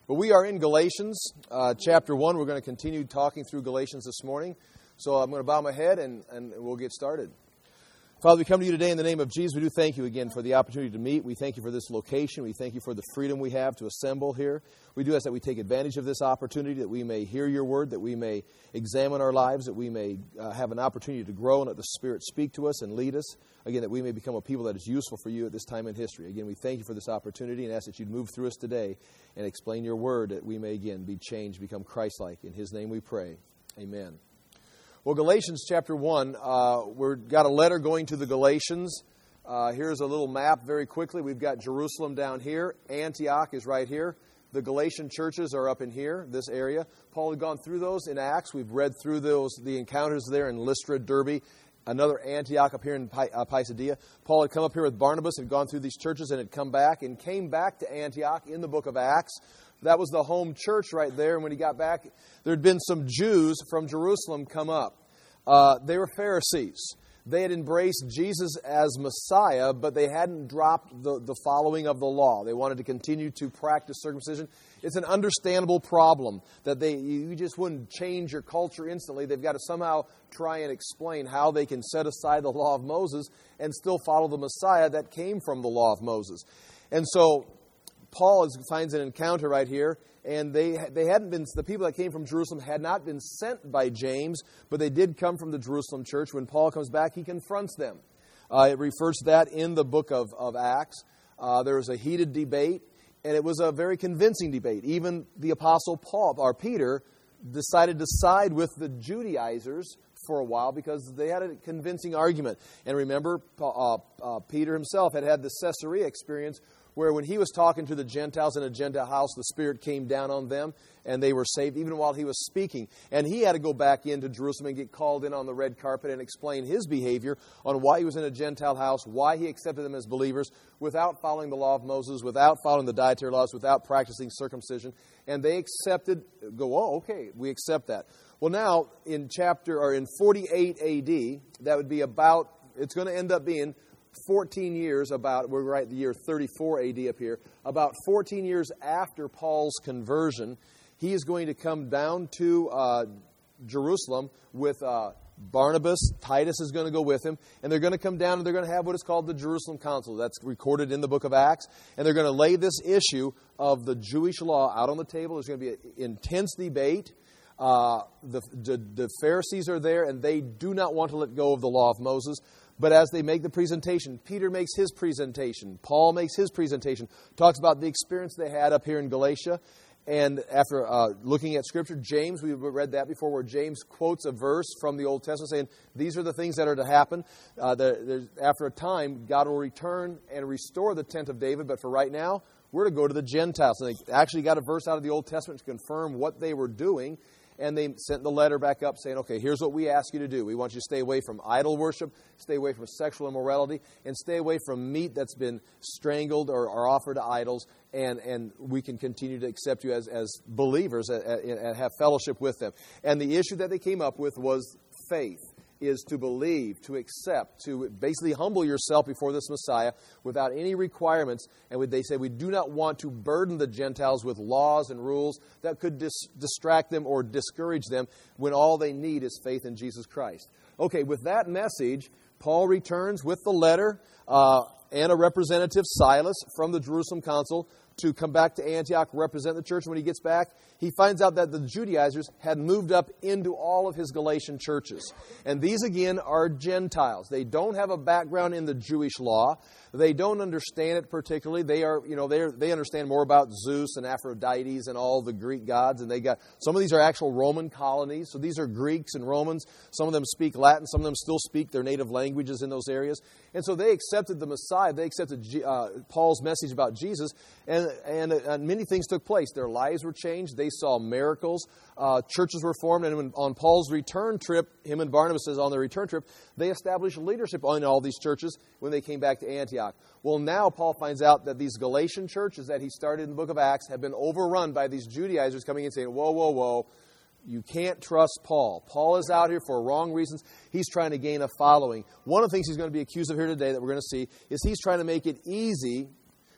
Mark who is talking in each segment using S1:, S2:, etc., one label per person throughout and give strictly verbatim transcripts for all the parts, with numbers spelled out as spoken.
S1: But we are in Galatians, uh, chapter one. We're going to continue talking through Galatians this morning. So I'm going to bow my head and, and we'll get started. Father, we come to you today in the name of Jesus. We do thank you again for the opportunity to meet. We thank you for this location. We thank you for the freedom we have to assemble here. We do ask that we take advantage of this opportunity, that we may hear your word, that we may examine our lives, that we may uh, have an opportunity to grow and let the Spirit speak to us and lead us. Again, that we may become a people that is useful for you at this time in history. Again, we thank you for this opportunity and ask that you'd move through us today and explain your word, that we may again be changed, become Christ-like. In his name we pray. Amen. Well, Galatians chapter one, uh, we've got a letter going to the Galatians. Uh, here's a little map very quickly. We've got Jerusalem down here. Antioch is right here. The Galatian churches are up in here, this area. Paul had gone through those in Acts. We've read through those, the encounters there in Lystra, Derbe, another Antioch up here in Py- uh, Pisidia. Paul had come up here with Barnabas and gone through these churches and had come back and came back to Antioch in the book of Acts. That was the home church right there. And when he got back, there had been some Jews from Jerusalem come up. Uh, they were Pharisees. They had embraced Jesus as Messiah, but they hadn't dropped the, the following of the law. They wanted to continue to practice circumcision. It's an understandable problem that they you just wouldn't change your culture instantly. They've got to somehow try and explain how they can set aside the law of Moses and still follow the Messiah that came from the law of Moses. And so Paul is, finds an encounter right here, and they they hadn't been the people that came from Jerusalem had not been sent by James, but they did come from the Jerusalem church. When Paul comes back, he confronts them. Uh, it refers to that in the book of, of Acts. Uh, there was a heated debate, and it was a very convincing debate. Even the apostle Paul or Peter decided to side with the Judaizers for a while because they had a convincing argument. And remember, uh, uh, Peter himself had had the Caesarea experience, where when he was talking to the Gentiles in a Gentile house, the Spirit came down on them and they were saved even while he was speaking. And he had to go back into Jerusalem and get called in on the red carpet and explain his behavior on why he was in a Gentile house, why he accepted them as believers without following the law of Moses, without following the dietary laws, without practicing circumcision. And they accepted, go, oh, okay, we accept that. Well, now in chapter, or in forty-eight A D, that would be about, it's going to end up being fourteen years, about, we're right at the year thirty-four A D up here, about fourteen years after Paul's conversion, he is going to come down to uh, Jerusalem with uh, Barnabas. Titus is going to go with him, and they're going to come down and they're going to have what is called the Jerusalem Council. That's recorded in the book of Acts, and they're going to lay this issue of the Jewish law out on the table. There's going to be an intense debate. Uh, the, the, the Pharisees are there, and they do not want to let go of the law of Moses. But as they make the presentation, Peter makes his presentation, Paul makes his presentation, talks about the experience they had up here in Galatia. And after uh, looking at Scripture, James, we read that before, where James quotes a verse from the Old Testament saying, these are the things that are to happen. Uh, the, after a time, God will return and restore the tent of David. But for right now, we're to go to the Gentiles. And they actually got a verse out of the Old Testament to confirm what they were doing. And they sent the letter back up saying, okay, here's what we ask you to do. We want you to stay away from idol worship, stay away from sexual immorality, and stay away from meat that's been strangled or, or offered to idols. And, and we can continue to accept you as, as believers and, and have fellowship with them. And the issue that they came up with was faith. Is to believe, to accept, to basically humble yourself before this Messiah without any requirements. And they say we do not want to burden the Gentiles with laws and rules that could dis- distract them or discourage them when all they need is faith in Jesus Christ. Okay, with that message, Paul returns with the letter uh, and a representative, Silas, from the Jerusalem Council to come back to Antioch, represent the church. When he gets back, he finds out that the Judaizers had moved up into all of his Galatian churches. And these, again, are Gentiles. They don't have a background in the Jewish law. They don't understand it particularly. They are, you know, they they understand more about Zeus and Aphrodite and all the Greek gods. And they got some of these are actual Roman colonies. So these are Greeks and Romans. Some of them speak Latin. Some of them still speak their native languages in those areas. And so they accepted the Messiah. They accepted uh, Paul's message about Jesus. And, and and many things took place. Their lives were changed. They saw miracles. Uh, churches were formed. And when, on Paul's return trip, him and Barnabas says on their return trip, they established leadership in all these churches when they came back to Antioch. Well, now Paul finds out that these Galatian churches that he started in the book of Acts have been overrun by these Judaizers coming in saying, whoa, whoa, whoa, you can't trust Paul. Paul is out here for wrong reasons. He's trying to gain a following. One of the things he's going to be accused of here today that we're going to see is he's trying to make it easy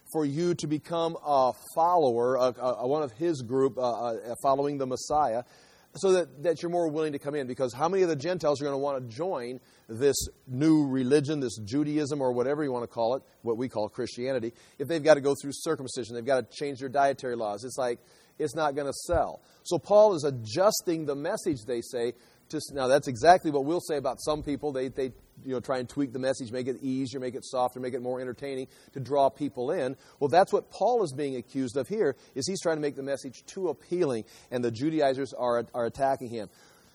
S1: for you to become a follower, a, a, one of his group, uh, uh, following the Messiah, so that, that you're more willing to come in. Because how many of the Gentiles are going to want to join this new religion, this Judaism, or whatever you want to call it, what we call Christianity, if they've got to go through circumcision, they've got to change their dietary laws? It's like, it's not going to sell. So Paul is adjusting the message, they say. To, now, that's exactly what we'll say about some people. They, they you know, try and tweak the message, make it easier, make it softer, make it more entertaining to draw people in. Well, that's what Paul is being accused of here, is he's trying to make the message too appealing, and the Judaizers are, are attacking him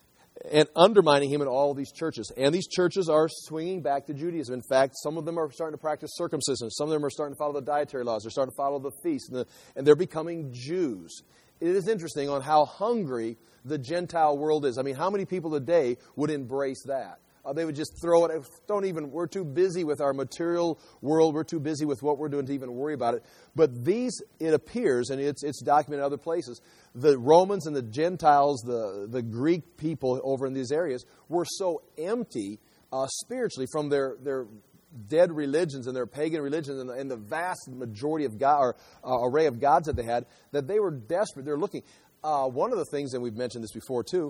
S1: and undermining him in all of these churches. And these churches are swinging back to Judaism. In fact, some of them are starting to practice circumcision. Some of them are starting to follow the dietary laws. They're starting to follow the feasts, and, the, and they're becoming Jews. It is interesting on how hungry the Gentile world is. I mean, how many people today would embrace that? Uh, they would just throw it. Don't even. We're too busy with our material world. We're too busy with what we're doing to even worry about it. But these, it appears, and it's it's documented in other places, the Romans and the Gentiles, the the Greek people over in these areas, were so empty uh, spiritually from their their dead religions and their pagan religions and the, and the vast majority of God, or uh, array of gods that they had, that they were desperate. They're looking. Uh, one of the things, and we've mentioned this before too,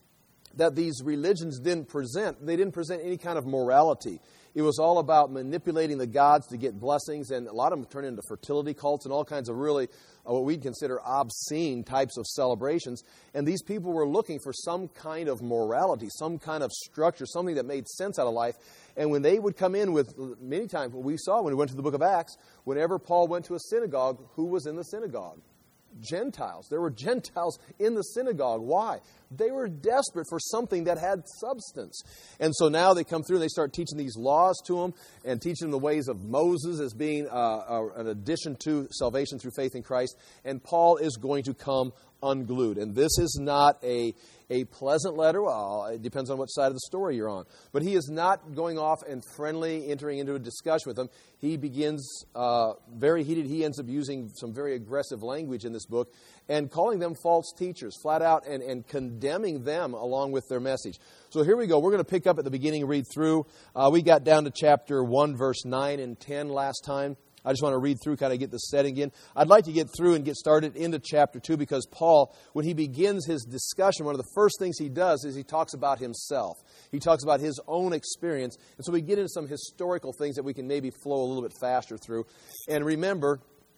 S1: that these religions didn't present, they didn't present any kind of morality. It was all about manipulating the gods to get blessings, and a lot of them turned into fertility cults and all kinds of really, uh, what we'd consider obscene types of celebrations. And these people were looking for some kind of morality, some kind of structure, something that made sense out of life. And when they would come in with, many times, what we saw when we went to the book of Acts, whenever Paul went to a synagogue, who was in the synagogue? Gentiles. There were Gentiles in the synagogue. Why? They were desperate for something that had substance. And so now they come through and they start teaching these laws to them and teaching them the ways of Moses as being uh, uh, an addition to salvation through faith in Christ. And Paul is going to come unglued. And this is not a, a pleasant letter. Well, it depends on what side of the story you're on. But he is not going off and friendly, entering into a discussion with them. He begins uh, very heated. He ends up using some very aggressive language in this book and calling them false teachers, flat out, and, and condemning them along with their message. So here we go. We're going to pick up at the beginning and read through. Uh, we got down to chapter one, verse nine and ten last time. I just want to read through, kind of get the setting in. I'd like to get through and get started into chapter two because Paul, when he begins his discussion, one of the first things he does is he talks about himself. He talks about his own experience. And so we get into some historical things that we can maybe flow a little bit faster through. And remember,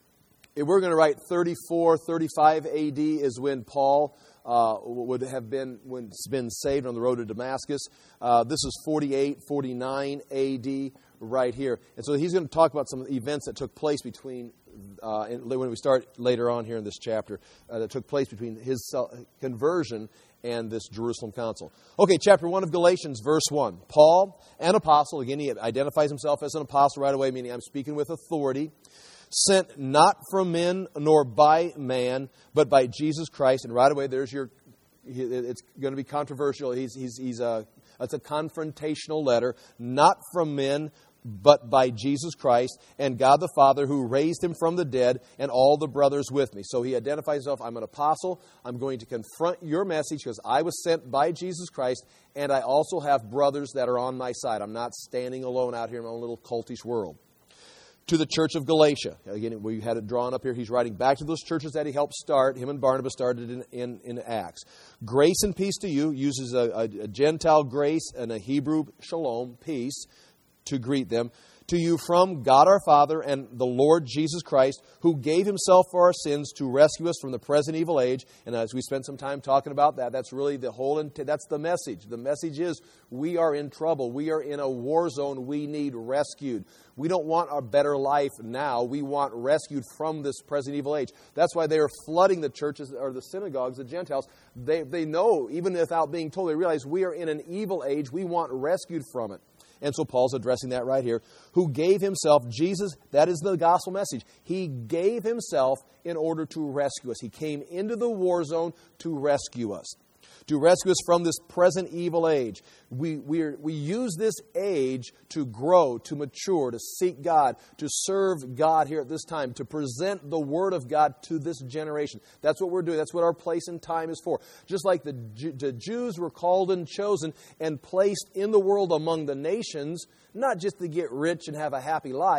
S1: if we're going to write thirty-four, thirty-five A D is when Paul uh, would have been, when it's been saved on the road to Damascus. Uh, this is forty-eight, forty-nine A D right here. And so he's going to talk about some events that took place between, uh, and when we start later on here in this chapter, uh, that took place between his conversion and this Jerusalem council. Okay, chapter one of Galatians, verse one. Paul, an apostle, again, he identifies himself as an apostle right away, meaning I'm speaking with authority, sent not from men nor by man, but by Jesus Christ. And right away, there's your, it's going to be controversial. He's, he's, he's a, it's a confrontational letter, not from men, but by Jesus Christ and God the Father who raised him from the dead and all the brothers with me. So he identifies himself, I'm an apostle. I'm going to confront your message because I was sent by Jesus Christ and I also have brothers that are on my side. I'm not standing alone out here in my own little cultish world. To the church of Galatia. Again, we had it drawn up here. He's writing back to those churches that he helped start. Him and Barnabas started in, in, in Acts. Grace and peace to you. Uses a, a, a Gentile grace and a Hebrew shalom, peace, to greet them. To you from God our Father and the Lord Jesus Christ, who gave himself for our sins to rescue us from the present evil age. And as we spent some time talking about that, that's really the whole, that's the message. The message is we are in trouble. We are in a war zone. We need rescued. We don't want a better life now. We want rescued from this present evil age. That's why they are flooding the churches or the synagogues, the Gentiles. They, they know, even without being told, they realize we are in an evil age. We want rescued from it. And so Paul's addressing that right here. Who gave himself, Jesus, that is the gospel message. He gave himself in order to rescue us. He came into the war zone to rescue us. To rescue us from this present evil age. We, we, we use this age to grow, to mature, to seek God, to serve God here at this time, to present the Word of God to this generation. That's what we're doing. That's what our place and time is for. Just like the, the Jews were called and chosen and placed in the world among the nations, not just to get rich and have a happy life,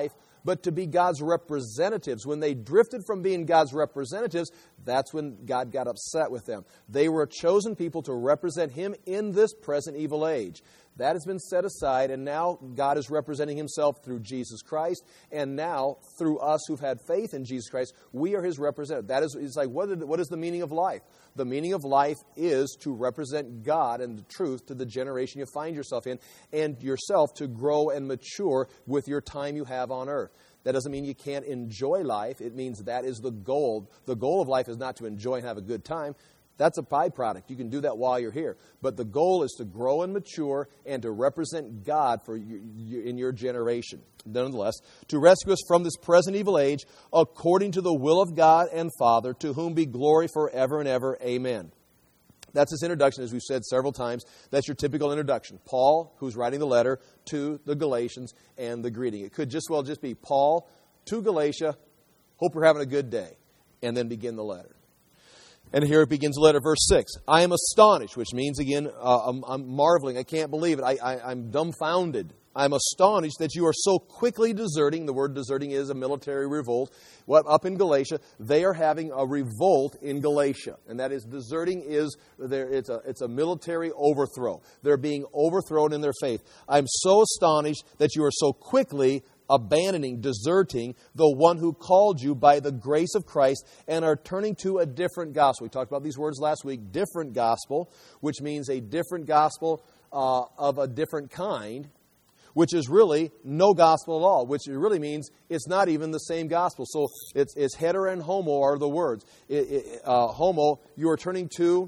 S1: but to be God's representatives. When they drifted from being God's representatives, that's when God got upset with them. They were a chosen people to represent Him in this present evil age. That has been set aside, and now God is representing Himself through Jesus Christ, and now through us who've had faith in Jesus Christ, we are His representatives. That is, it's like, what, did, what is the meaning of life? The meaning of life is to represent God and the truth to the generation you find yourself in, and yourself to grow and mature with your time you have on earth. That doesn't mean you can't enjoy life. It means that is the goal. The goal of life is not to enjoy and have a good time. That's a byproduct. You can do that while you're here. But the goal is to grow and mature and to represent God for you, you, in your generation. Nonetheless, to rescue us from this present evil age, according to the will of God and Father, to whom be glory forever and ever. Amen. That's his introduction, as we've said several times. That's your typical introduction. Paul, who's writing the letter to the Galatians, and the greeting. It could just well just be Paul to Galatia, hope you're having a good day, and then begin the letter. And here it begins the letter, verse six. I am astonished, which means, again, uh, I'm, I'm marveling. I can't believe it. I, I, I'm dumbfounded. I'm astonished that you are so quickly deserting. The word deserting is a military revolt. What up in Galatia, they are having a revolt in Galatia. And that is, deserting is, it's a, it's a military overthrow. They're being overthrown in their faith. I'm so astonished that you are so quickly abandoning, deserting the one who called you by the grace of Christ and are turning to a different gospel. We talked about these words last week, different gospel, which means a different gospel uh, of a different kind, which is really no gospel at all, which really means it's not even the same gospel. So it's, it's heter and homo are the words. It, it, uh, homo, you are turning to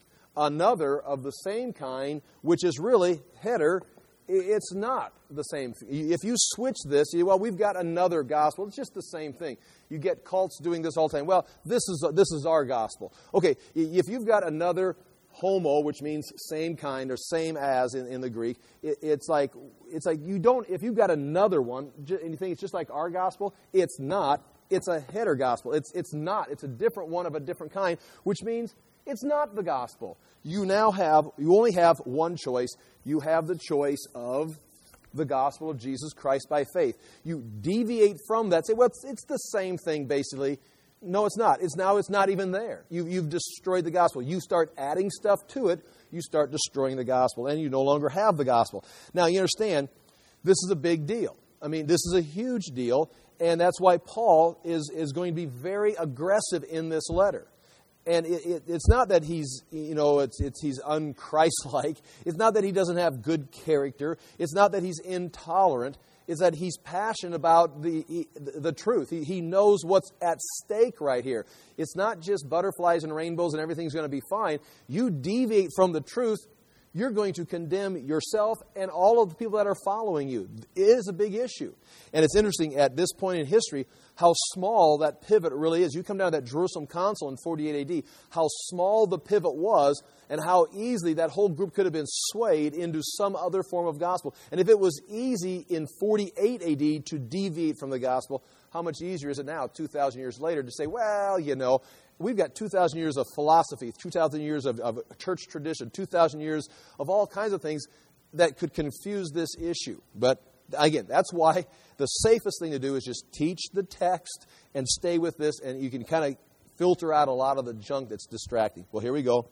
S1: another of the same kind, which is really heter. It's not the same thing. If you switch this, you, well, we've got another gospel. It's just the same thing. You get cults doing this all the time. Well, this is this is our gospel. Okay, if you've got another homo, which means same kind or same as in, in the Greek, it, it's like it's like you don't. If you've got another one and you think it's just like our gospel, it's not. It's a heter gospel. It's it's not. It's a different one of a different kind, which means it's not the gospel. You now have, you only have one choice. You have the choice of the gospel of Jesus Christ by faith. You deviate from that, say, well, it's, it's the same thing, basically. No, it's not. It's now, it's not even there. You, you've destroyed the gospel. You start adding stuff to it, you start destroying the gospel, and you no longer have the gospel. Now, you understand, this is a big deal. I mean, this is a huge deal, and that's why Paul is, is going to be very aggressive in this letter. And it, it, it's not that he's, you know, it's, it's he's un-Christ-like. It's not that he doesn't have good character. It's not that he's intolerant. It's that he's passionate about the the, the truth. He, he knows what's at stake right here. It's not just butterflies and rainbows and everything's going to be fine. You deviate from the truth, you're going to condemn yourself and all of the people that are following you. It is a big issue. And it's interesting at this point in history how small that pivot really is. You come down to that Jerusalem Council in forty-eight A D, how small the pivot was and how easily that whole group could have been swayed into some other form of gospel. And if it was easy in forty-eight A D to deviate from the gospel, how much easier is it now, two thousand years later, to say, well, you know, we've got two thousand years of philosophy, two thousand years of, of church tradition, two thousand years of all kinds of things that could confuse this issue. But again, that's why the safest thing to do is just teach the text and stay with this, and you can kind of filter out a lot of the junk that's distracting. Well, here we go.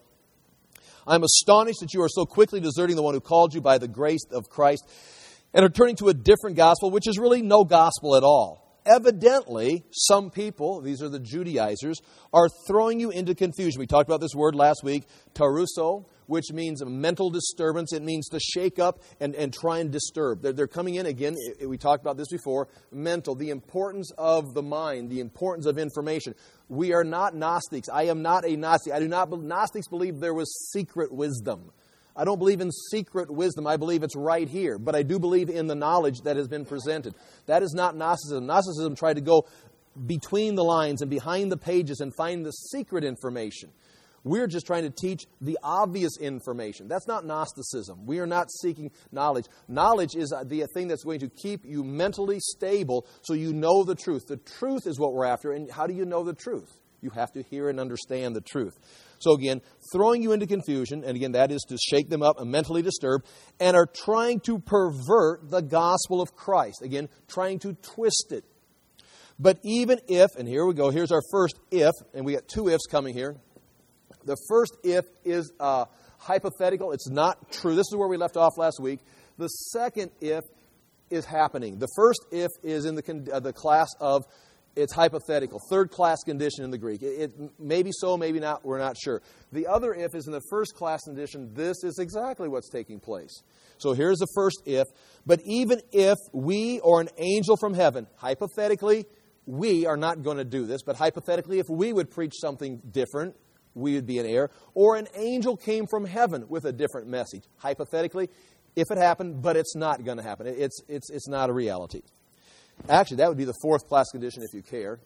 S1: I'm astonished that you are so quickly deserting the one who called you by the grace of Christ and are turning to a different gospel, which is really no gospel at all. Evidently, some people, these are the Judaizers, are throwing you into confusion. We talked about this word last week, taruso, which means a mental disturbance. It means to shake up and, and try and disturb. They're, they're coming in, again, we talked about this before, mental, the importance of the mind, the importance of information. We are not Gnostics. I am not a Gnostic. I do not, Gnostics believe there was secret wisdom. I don't believe in secret wisdom. I believe it's right here. But I do believe in the knowledge that has been presented. That is not Gnosticism. Gnosticism tried to go between the lines and behind the pages and find the secret information. We're just trying to teach the obvious information. That's not Gnosticism. We are not seeking knowledge. Knowledge is the thing that's going to keep you mentally stable so you know the truth. The truth is what we're after. And how do you know the truth? You have to hear and understand the truth. So again, throwing you into confusion, and again, that is to shake them up and mentally disturb, and are trying to pervert the gospel of Christ. Again, trying to twist it. But even if, and here we go, here's our first if, and we got two ifs coming here. The first if is uh, hypothetical. It's not true. This is where we left off last week. The second if is happening. The first if is in the, con- uh, the class of it's hypothetical, third class condition in the Greek. It, it maybe so, maybe not, we're not sure. The other if is in the first class condition. This is exactly what's taking place. So here's the first if. But even if we or an angel from heaven, hypothetically, we are not going to do this, but hypothetically, if we would preach something different, we would be in error. Or an angel came from heaven with a different message. Hypothetically, if it happened, but it's not going to happen. It's, it's, it's not a reality. Actually, that would be the fourth class condition if you care.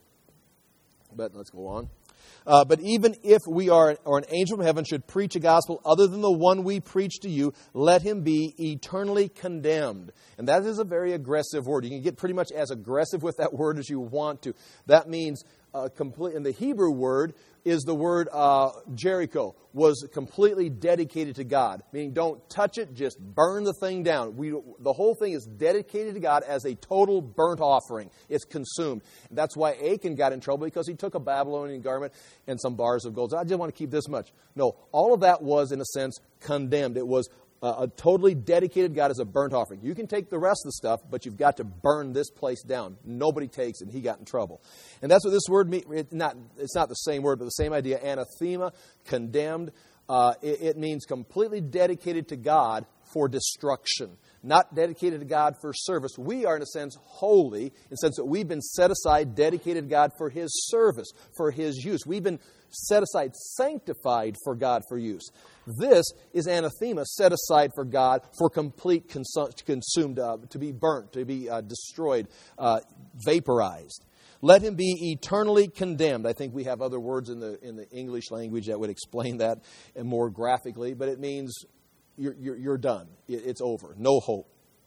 S1: But let's go on. Uh, but even if we are, or an angel from heaven should preach a gospel other than the one we preach to you, let him be eternally condemned. And that is a very aggressive word. You can get pretty much as aggressive with that word as you want to. That means, uh, complete. And the Hebrew word is the word uh, Jericho, was completely dedicated to God. Meaning, don't touch it, just burn the thing down. We, the whole thing is dedicated to God as a total burnt offering. It's consumed. And that's why Achan got in trouble, because he took a Babylonian garment and some bars of gold. I just want to keep this much. No, all of that was, in a sense, condemned. It was uh, a totally dedicated God as a burnt offering. You can take the rest of the stuff, but you've got to burn this place down. Nobody takes it, and he got in trouble. And that's what this word means. It not, it's not the same word, but the same idea. Anathema, condemned. Uh, it, it means completely dedicated to God for destruction. Not dedicated to God for service. We are, in a sense, holy, in the sense that we've been set aside, dedicated to God for His service, for His use. We've been set aside, sanctified for God for use. This is anathema, set aside for God for complete consu- consumed, uh, to be burnt, to be uh, destroyed, uh, vaporized. Let him be eternally condemned. I think we have other words in the in the English language that would explain that and more graphically, but it means you're, you're, you're done. It's over. No hope.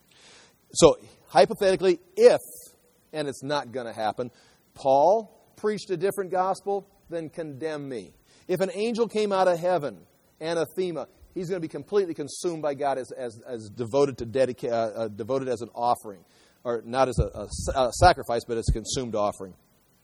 S1: So, hypothetically, if, and it's not going to happen, Paul preached a different gospel, then condemn me. If an angel came out of heaven, anathema, he's going to be completely consumed by God as as, as devoted to dedica- uh, uh, devoted as an offering, or not as a, a, a sacrifice, but as a consumed offering.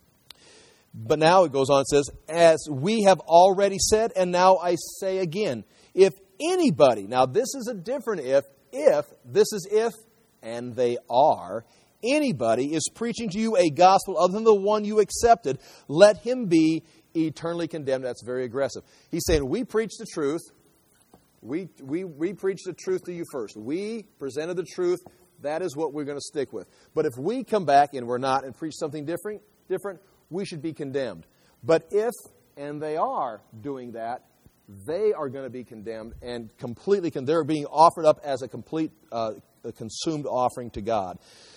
S1: But now it goes on and says, as we have already said, and now I say again, if anybody, now this is a different if, if, this is if, and they are, anybody is preaching to you a gospel other than the one you accepted, let him be eternally condemned. That's very aggressive. He's saying, we preach the truth. We, we, we preach the truth to you first. We presented the truth. That is what we're going to stick with. But if we come back and we're not and preach something different, different, we should be condemned. But if, and they are doing that, they are going to be condemned and completely condemned. They're being offered up as a complete uh, a consumed offering to God.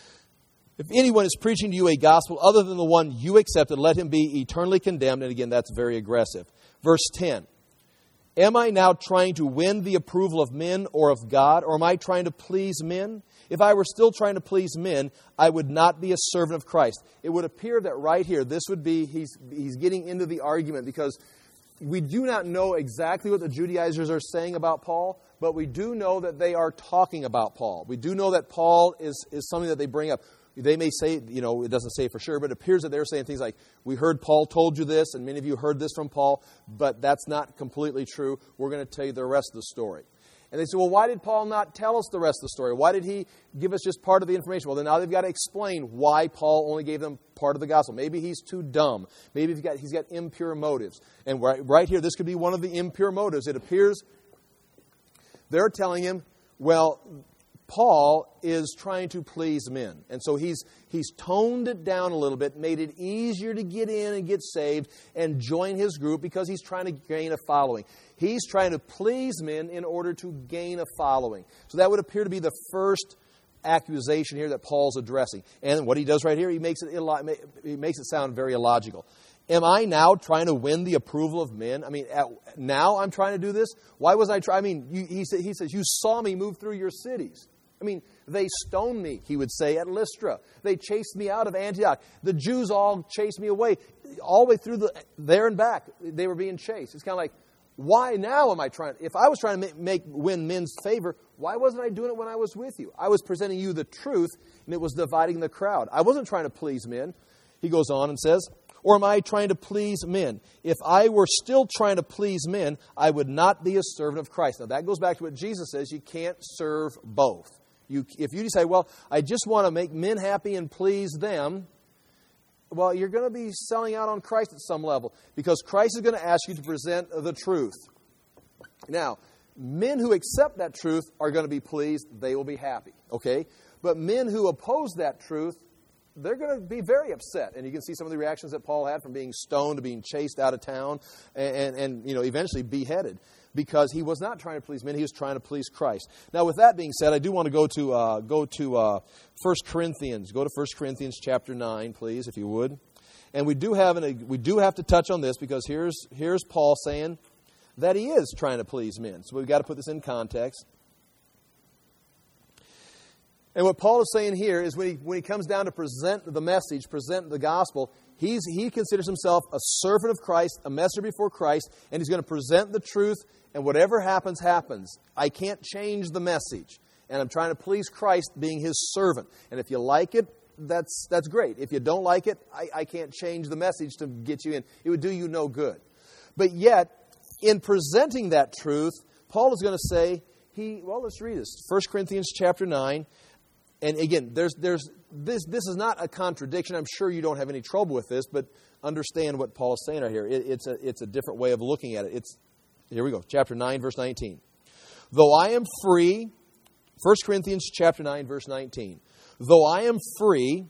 S1: If anyone is preaching to you a gospel other than the one you accepted, let him be eternally condemned. And again, that's very aggressive. Verse ten. Am I now trying to win the approval of men or of God, or am I trying to please men? If I were still trying to please men, I would not be a servant of Christ. It would appear that right here, this would be, he's, he's getting into the argument, because we do not know exactly what the Judaizers are saying about Paul, but we do know that they are talking about Paul. We do know that Paul is, is something that they bring up. They may say, you know, it doesn't say for sure, but it appears that they're saying things like, we heard Paul told you this, and many of you heard this from Paul, but that's not completely true. We're going to tell you the rest of the story. And they say, well, why did Paul not tell us the rest of the story? Why did he give us just part of the information? Well, then now they've got to explain why Paul only gave them part of the gospel. Maybe he's too dumb. Maybe he's got, he's got impure motives. And right, right here, this could be one of the impure motives. It appears they're telling him, well, Paul is trying to please men. And so he's he's toned it down a little bit, made it easier to get in and get saved and join his group because he's trying to gain a following. He's trying to please men in order to gain a following. So that would appear to be the first accusation here that Paul's addressing. And what he does right here, he makes it illo- he makes it sound very illogical. Am I now trying to win the approval of men? I mean, at, now I'm trying to do this? Why was I trying? I mean, you, he, sa- he says, you saw me move through your cities. I mean, They stoned me, he would say, at Lystra. They chased me out of Antioch. The Jews all chased me away. All the way through the there and back, they were being chased. It's kind of like, why now am I trying? If I was trying to make, make win men's favor, why wasn't I doing it when I was with you? I was presenting you the truth, and it was dividing the crowd. I wasn't trying to please men. He goes on and says, or am I trying to please men? If I were still trying to please men, I would not be a servant of Christ. Now that goes back to what Jesus says, you can't serve both. You, if you decide, well, I just want to make men happy and please them, well, you're going to be selling out on Christ at some level, because Christ is going to ask you to present the truth. Now, men who accept that truth are going to be pleased. They will be happy, okay? But men who oppose that truth, they're going to be very upset. And you can see some of the reactions that Paul had, from being stoned to being chased out of town and, and, and you know, eventually beheaded, because he was not trying to please men. He was trying to please Christ. Now, with that being said, I do want to go to uh, go to uh, First Corinthians. Go to First Corinthians chapter nine, please, if you would. And we do have an, we do have to touch on this, because here's here's Paul saying that he is trying to please men. So we've got to put this in context. And what Paul is saying here is, when he when he comes down to present the message, present the gospel, he's he considers himself a servant of Christ, a messenger before Christ, and he's going to present the truth. And whatever happens, happens. I can't change the message. And I'm trying to please Christ, being his servant. And if you like it, that's that's great. If you don't like it, I, I can't change the message to get you in. It would do you no good. But yet, in presenting that truth, Paul is going to say, he well, let's read this. First Corinthians chapter nine. And again, there's there's this this is not a contradiction. I'm sure you don't have any trouble with this, but understand what Paul is saying right here. It, it's a it's a different way of looking at it. It's Here we go, chapter nine, verse nineteen. Though I am free, First Corinthians chapter nine, verse nineteen. Though I am free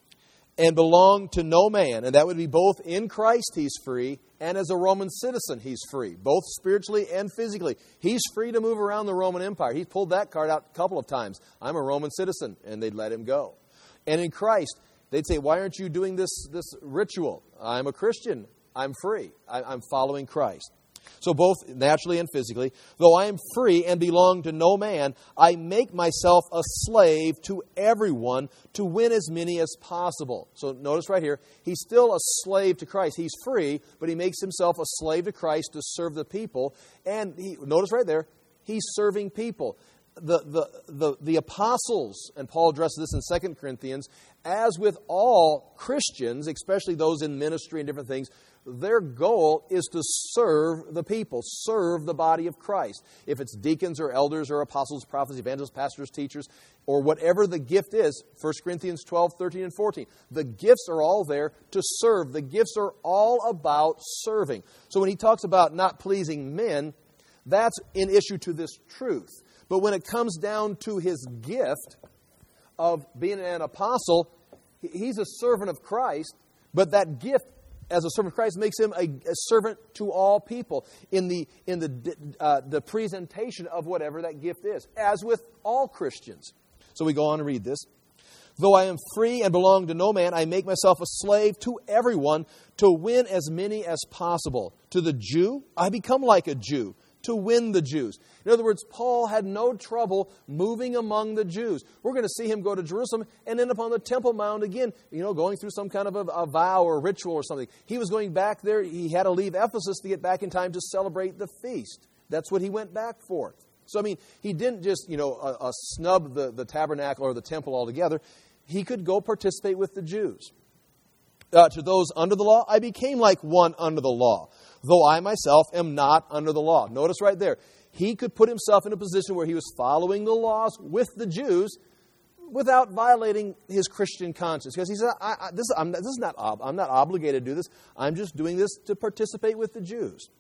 S1: and belong to no man, and that would be both in Christ he's free, and as a Roman citizen he's free, both spiritually and physically. He's free to move around the Roman Empire. He's pulled that card out a couple of times. I'm a Roman citizen, and they'd let him go. And in Christ, they'd say, why aren't you doing this, this ritual? I'm a Christian. I'm free. I, I'm following Christ. So both naturally and physically, though I am free and belong to no man, I make myself a slave to everyone to win as many as possible. So notice right here, he's still a slave to Christ. He's free, but he makes himself a slave to Christ to serve the people. And he, notice right there, he's serving people. The, the, the, the apostles, and Paul addresses this in Second Corinthians, as with all Christians, especially those in ministry and different things, their goal is to serve the people, serve the body of Christ. If it's deacons or elders or apostles, prophets, evangelists, pastors, teachers, or whatever the gift is, First Corinthians twelve, thirteen, and fourteen, the gifts are all there to serve. The gifts are all about serving. So when he talks about not pleasing men, that's an issue to this truth. But when it comes down to his gift of being an apostle, he's a servant of Christ, but that gift as a servant of Christ makes him a, a servant to all people in the in the uh, the presentation of whatever that gift is, as with all Christians. So we go on and read this. Though I am free and belong to no man, I make myself a slave to everyone to win as many as possible. To the Jew, I become like a Jew to win the Jews. In other words, Paul had no trouble moving among the Jews. We're going to see him go to Jerusalem and end up on the Temple Mount again, you know, going through some kind of a, a vow or ritual or something. He was going back there. He had to leave Ephesus to get back in time to celebrate the feast. That's what he went back for. So, I mean, he didn't just, you know, uh, uh, snub the, the tabernacle or the temple altogether. He could go participate with the Jews. Uh, to those under the law, I became like one under the law, though I myself am not under the law. Notice right there, he could put himself in a position where he was following the laws with the Jews without violating his Christian conscience. Because he said, I, I, this, I'm, this is not, I'm not obligated to do this. I'm just doing this to participate with the Jews.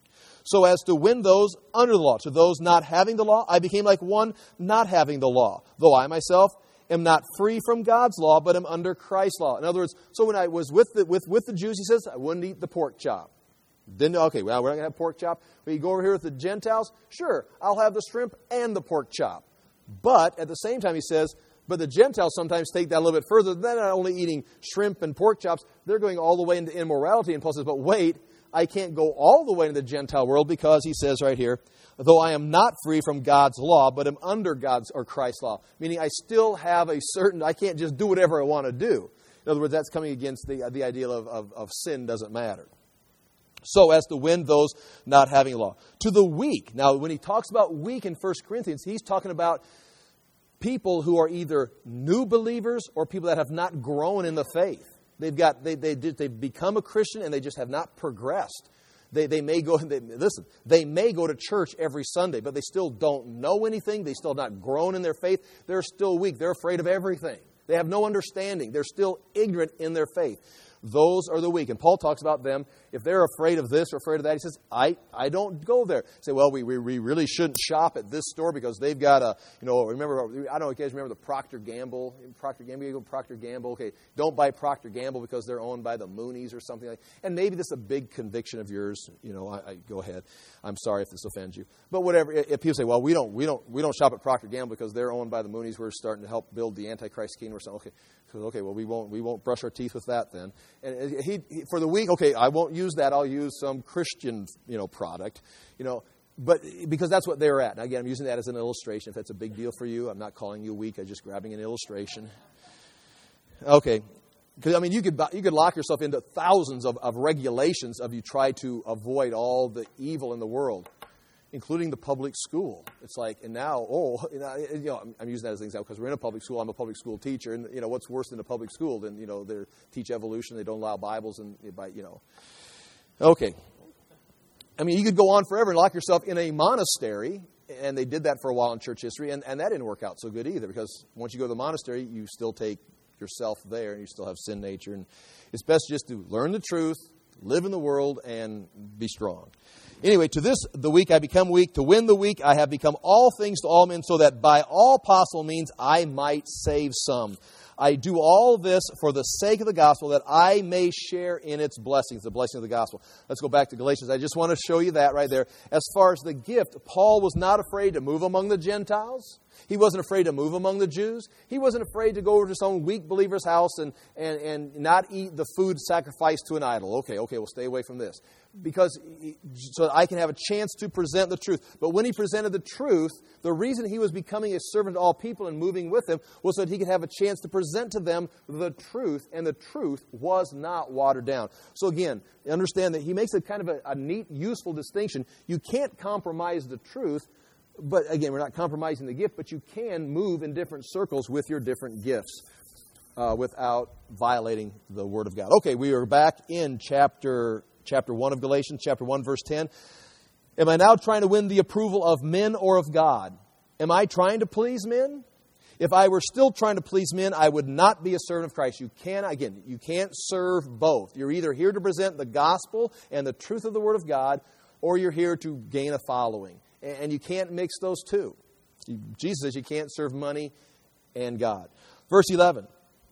S1: So as to win those under the law. To those not having the law, I became like one not having the law, though I myself am not free from God's law, but am under Christ's law. In other words, so when I was with the, with, with the Jews, he says, I wouldn't eat the pork chop. Then, okay, well, we're not going to have pork chop. When you go over here with the Gentiles, sure, I'll have the shrimp and the pork chop. But at the same time, he says, but the Gentiles sometimes take that a little bit further. They're not only eating shrimp and pork chops, they're going all the way into immorality. And Paul says, but wait, I can't go all the way into the Gentile world because he says right here, though I am not free from God's law, but am under God's or Christ's law. Meaning I still have a certain, I can't just do whatever I want to do. In other words, that's coming against the, the idea of, of, of sin doesn't matter. So as to win those not having law. To the weak. Now, when he talks about weak in First Corinthians, he's talking about people who are either new believers or people that have not grown in the faith. They've got they they they've become a Christian and they just have not progressed. They they may go they, listen. They may go to church every Sunday, but they still don't know anything. They still have not grown in their faith. They're still weak. They're afraid of everything. They have no understanding. They're still ignorant in their faith. Those are the weak. And Paul talks about them. If they're afraid of this or afraid of that, he says, I, I don't go there. Say, well, we, we we really shouldn't shop at this store because they've got a, you know, remember, I don't know if you guys remember the Procter Gamble. Procter Gamble, you go Procter Gamble. Okay, don't buy Procter Gamble because they're owned by the Moonies or something like that. And maybe this is a big conviction of yours. You know, I, I go ahead. I'm sorry if this offends you. But whatever, if people say, well, we don't we don't, we don't shop at Procter Gamble because they're owned by the Moonies. We're starting to help build the Antichrist kingdom or something. Okay. Okay, well, we won't we won't brush our teeth with that then. And he, he for the weak, okay, I won't use that. I'll use some Christian, you know, product, you know, but because that's what they're at. Now, again, I'm using that as an illustration. If that's a big deal for you, I'm not calling you weak. I'm just grabbing an illustration. Okay, because I mean, you could you could lock yourself into thousands of, of regulations if you try to avoid all the evil in the world, including the public school. It's like, and now, oh, you know, you know I'm, I'm using that as an example because we're in a public school. I'm a public school teacher, and you know what's worse than a public school than you know they teach evolution. They don't allow Bibles, and by you know, okay. I mean, you could go on forever and lock yourself in a monastery, and they did that for a while in church history, and, and that didn't work out so good either because once you go to the monastery, you still take yourself there, and you still have sin nature, and it's best just to learn the truth, live in the world, and be strong. Anyway, to this, the weak, I become weak. To win the weak, I have become all things to all men, so that by all possible means I might save some. I do all this for the sake of the gospel, that I may share in its blessings, the blessing of the gospel. Let's go back to Galatians. I just want to show you that right there. As far as the gift, Paul was not afraid to move among the Gentiles. He wasn't afraid to move among the Jews. He wasn't afraid to go over to some weak believer's house and, and, and not eat the food sacrificed to an idol. Okay, okay, we'll stay away from this. Because so that I can have a chance to present the truth. But when he presented the truth, the reason he was becoming a servant to all people and moving with them was so that he could have a chance to present to them the truth, and the truth was not watered down. So again, understand that he makes a kind of a, a neat, useful distinction. You can't compromise the truth, but again, we're not compromising the gift, but you can move in different circles with your different gifts uh, without violating the Word of God. Okay, we are back in chapter Chapter one of Galatians, chapter one, verse ten. Am I now trying to win the approval of men or of God? Am I trying to please men? If I were still trying to please men, I would not be a servant of Christ. You can't, again, you can't serve both. You're either here to present the gospel and the truth of the Word of God, or you're here to gain a following. And you can't mix those two. Jesus says you can't serve money and God. Verse eleven.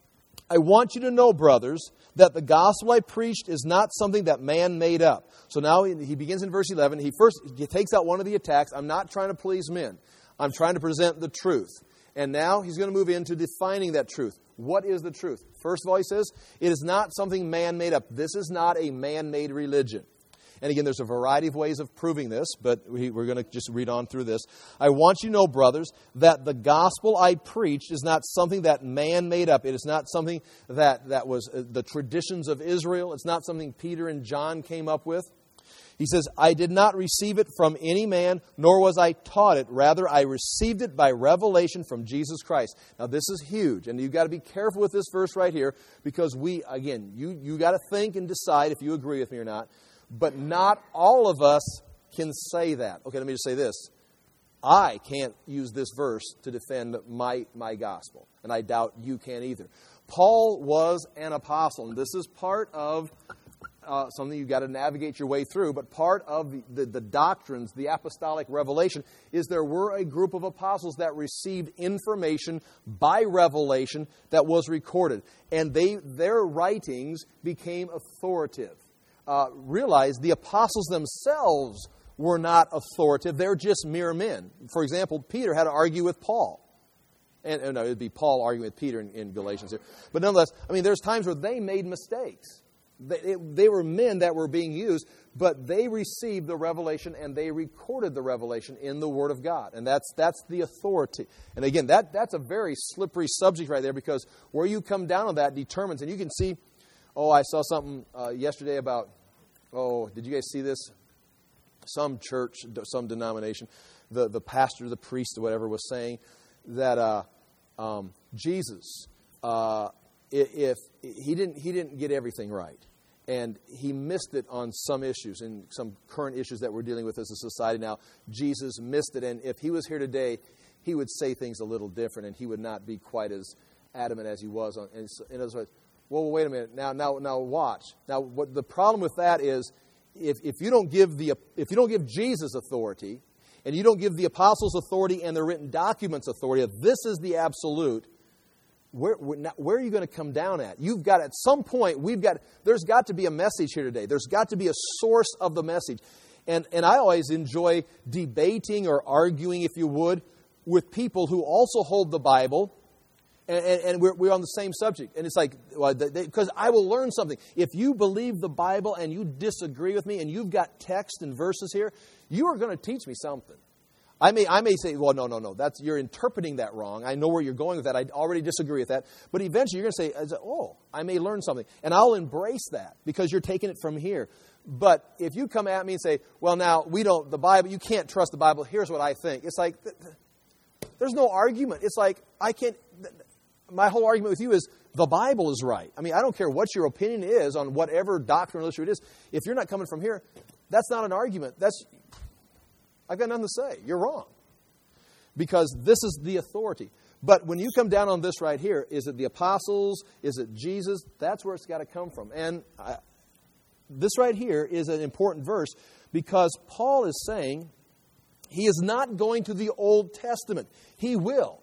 S1: I want you to know, brothers, that the gospel I preached is not something that man made up. So now he begins in verse eleven. He first he takes out one of the attacks. I'm not trying to please men. I'm trying to present the truth. And now he's going to move into defining that truth. What is the truth? First of all, he says, it is not something man made up. This is not a man-made religion. And again, there's a variety of ways of proving this, but we, we're going to just read on through this. I want you to know, brothers, that the gospel I preached is not something that man made up. It is not something that, that was the traditions of Israel. It's not something Peter and John came up with. He says, I did not receive it from any man, nor was I taught it. Rather, I received it by revelation from Jesus Christ. Now, this is huge, and you've got to be careful with this verse right here, because we, again, you you got to think and decide if you agree with me or not. But not all of us can say that. Okay, let me just say this. I can't use this verse to defend my, my gospel, and I doubt you can either. Paul was an apostle, and this is part of uh, something you've got to navigate your way through, but part of the, the, the doctrines, the apostolic revelation, is there were a group of apostles that received information by revelation that was recorded, and they their writings became authoritative. Uh, realize the apostles themselves were not authoritative. They're just mere men. For example, Peter had to argue with Paul. And, and no, it would be Paul arguing with Peter in, in Galatians here. But nonetheless, I mean, there's times where they made mistakes. They, it, they were men that were being used, but they received the revelation and they recorded the revelation in the Word of God. And that's that's the authority. And again, that that's a very slippery subject right there, because where you come down on that determines, and you can see, oh, I saw something uh, yesterday about, oh, did you guys see this? Some church, some denomination, the, the pastor, the priest, or whatever was saying that uh, um, Jesus, uh, if he didn't he didn't get everything right. And he missed it on some issues, and some current issues that we're dealing with as a society now. Jesus missed it, and if he was here today, he would say things a little different, and he would not be quite as adamant as he was. On, and so, in other words, well, wait a minute. Now, now, now, watch. Now, what the problem with that is, if if you don't give the if you don't give Jesus authority, and you don't give the apostles authority and the written documents authority, if this is the absolute. Where, where are you going to come down at? You've got, at some point, we've got, there's got to be a message here today. There's got to be a source of the message. And, and I always enjoy debating or arguing, if you would, with people who also hold the Bible, and, and, and we're, we're on the same subject. And it's like, well, because I will learn something. If you believe the Bible and you disagree with me and you've got text and verses here, you are going to teach me something. I may I may say, well, no, no, no, that's you're interpreting that wrong. I know where you're going with that. I already disagree with that. But eventually you're going to say, oh, I may learn something. And I'll embrace that because you're taking it from here. But if you come at me and say, well, now, we don't, the Bible, you can't trust the Bible. Here's what I think. It's like, there's no argument. It's like, I can't, my whole argument with you is the Bible is right. I mean, I don't care what your opinion is on whatever doctrinal issue it is. If you're not coming from here, that's not an argument. That's... I've got nothing to say. You're wrong. Because this is the authority. But when you come down on this right here, is it the apostles? Is it Jesus? That's where it's got to come from. And I, this right here is an important verse because Paul is saying he is not going to the Old Testament. He will.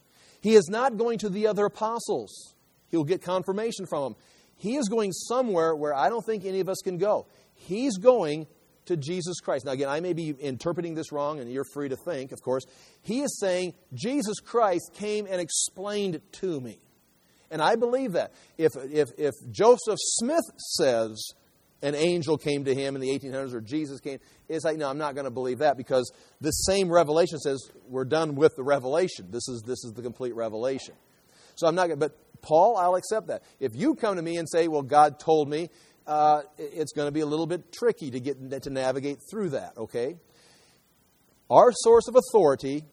S1: He is not going to the other apostles. He'll get confirmation from them. He is going somewhere where I don't think any of us can go. He's going to Jesus Christ. Now again, I may be interpreting this wrong, and you're free to think, of course. He is saying, Jesus Christ came and explained it to me. And I believe that. If, if, if Joseph Smith says an angel came to him in the eighteen hundreds or Jesus came, it's like, no, I'm not going to believe that because this same revelation says we're done with the revelation. This is, this is the complete revelation. So I'm not going to, but Paul, I'll accept that. If you come to me and say, well, God told me, Uh, it's going to be a little bit tricky to get to navigate through that, okay? Our source of authority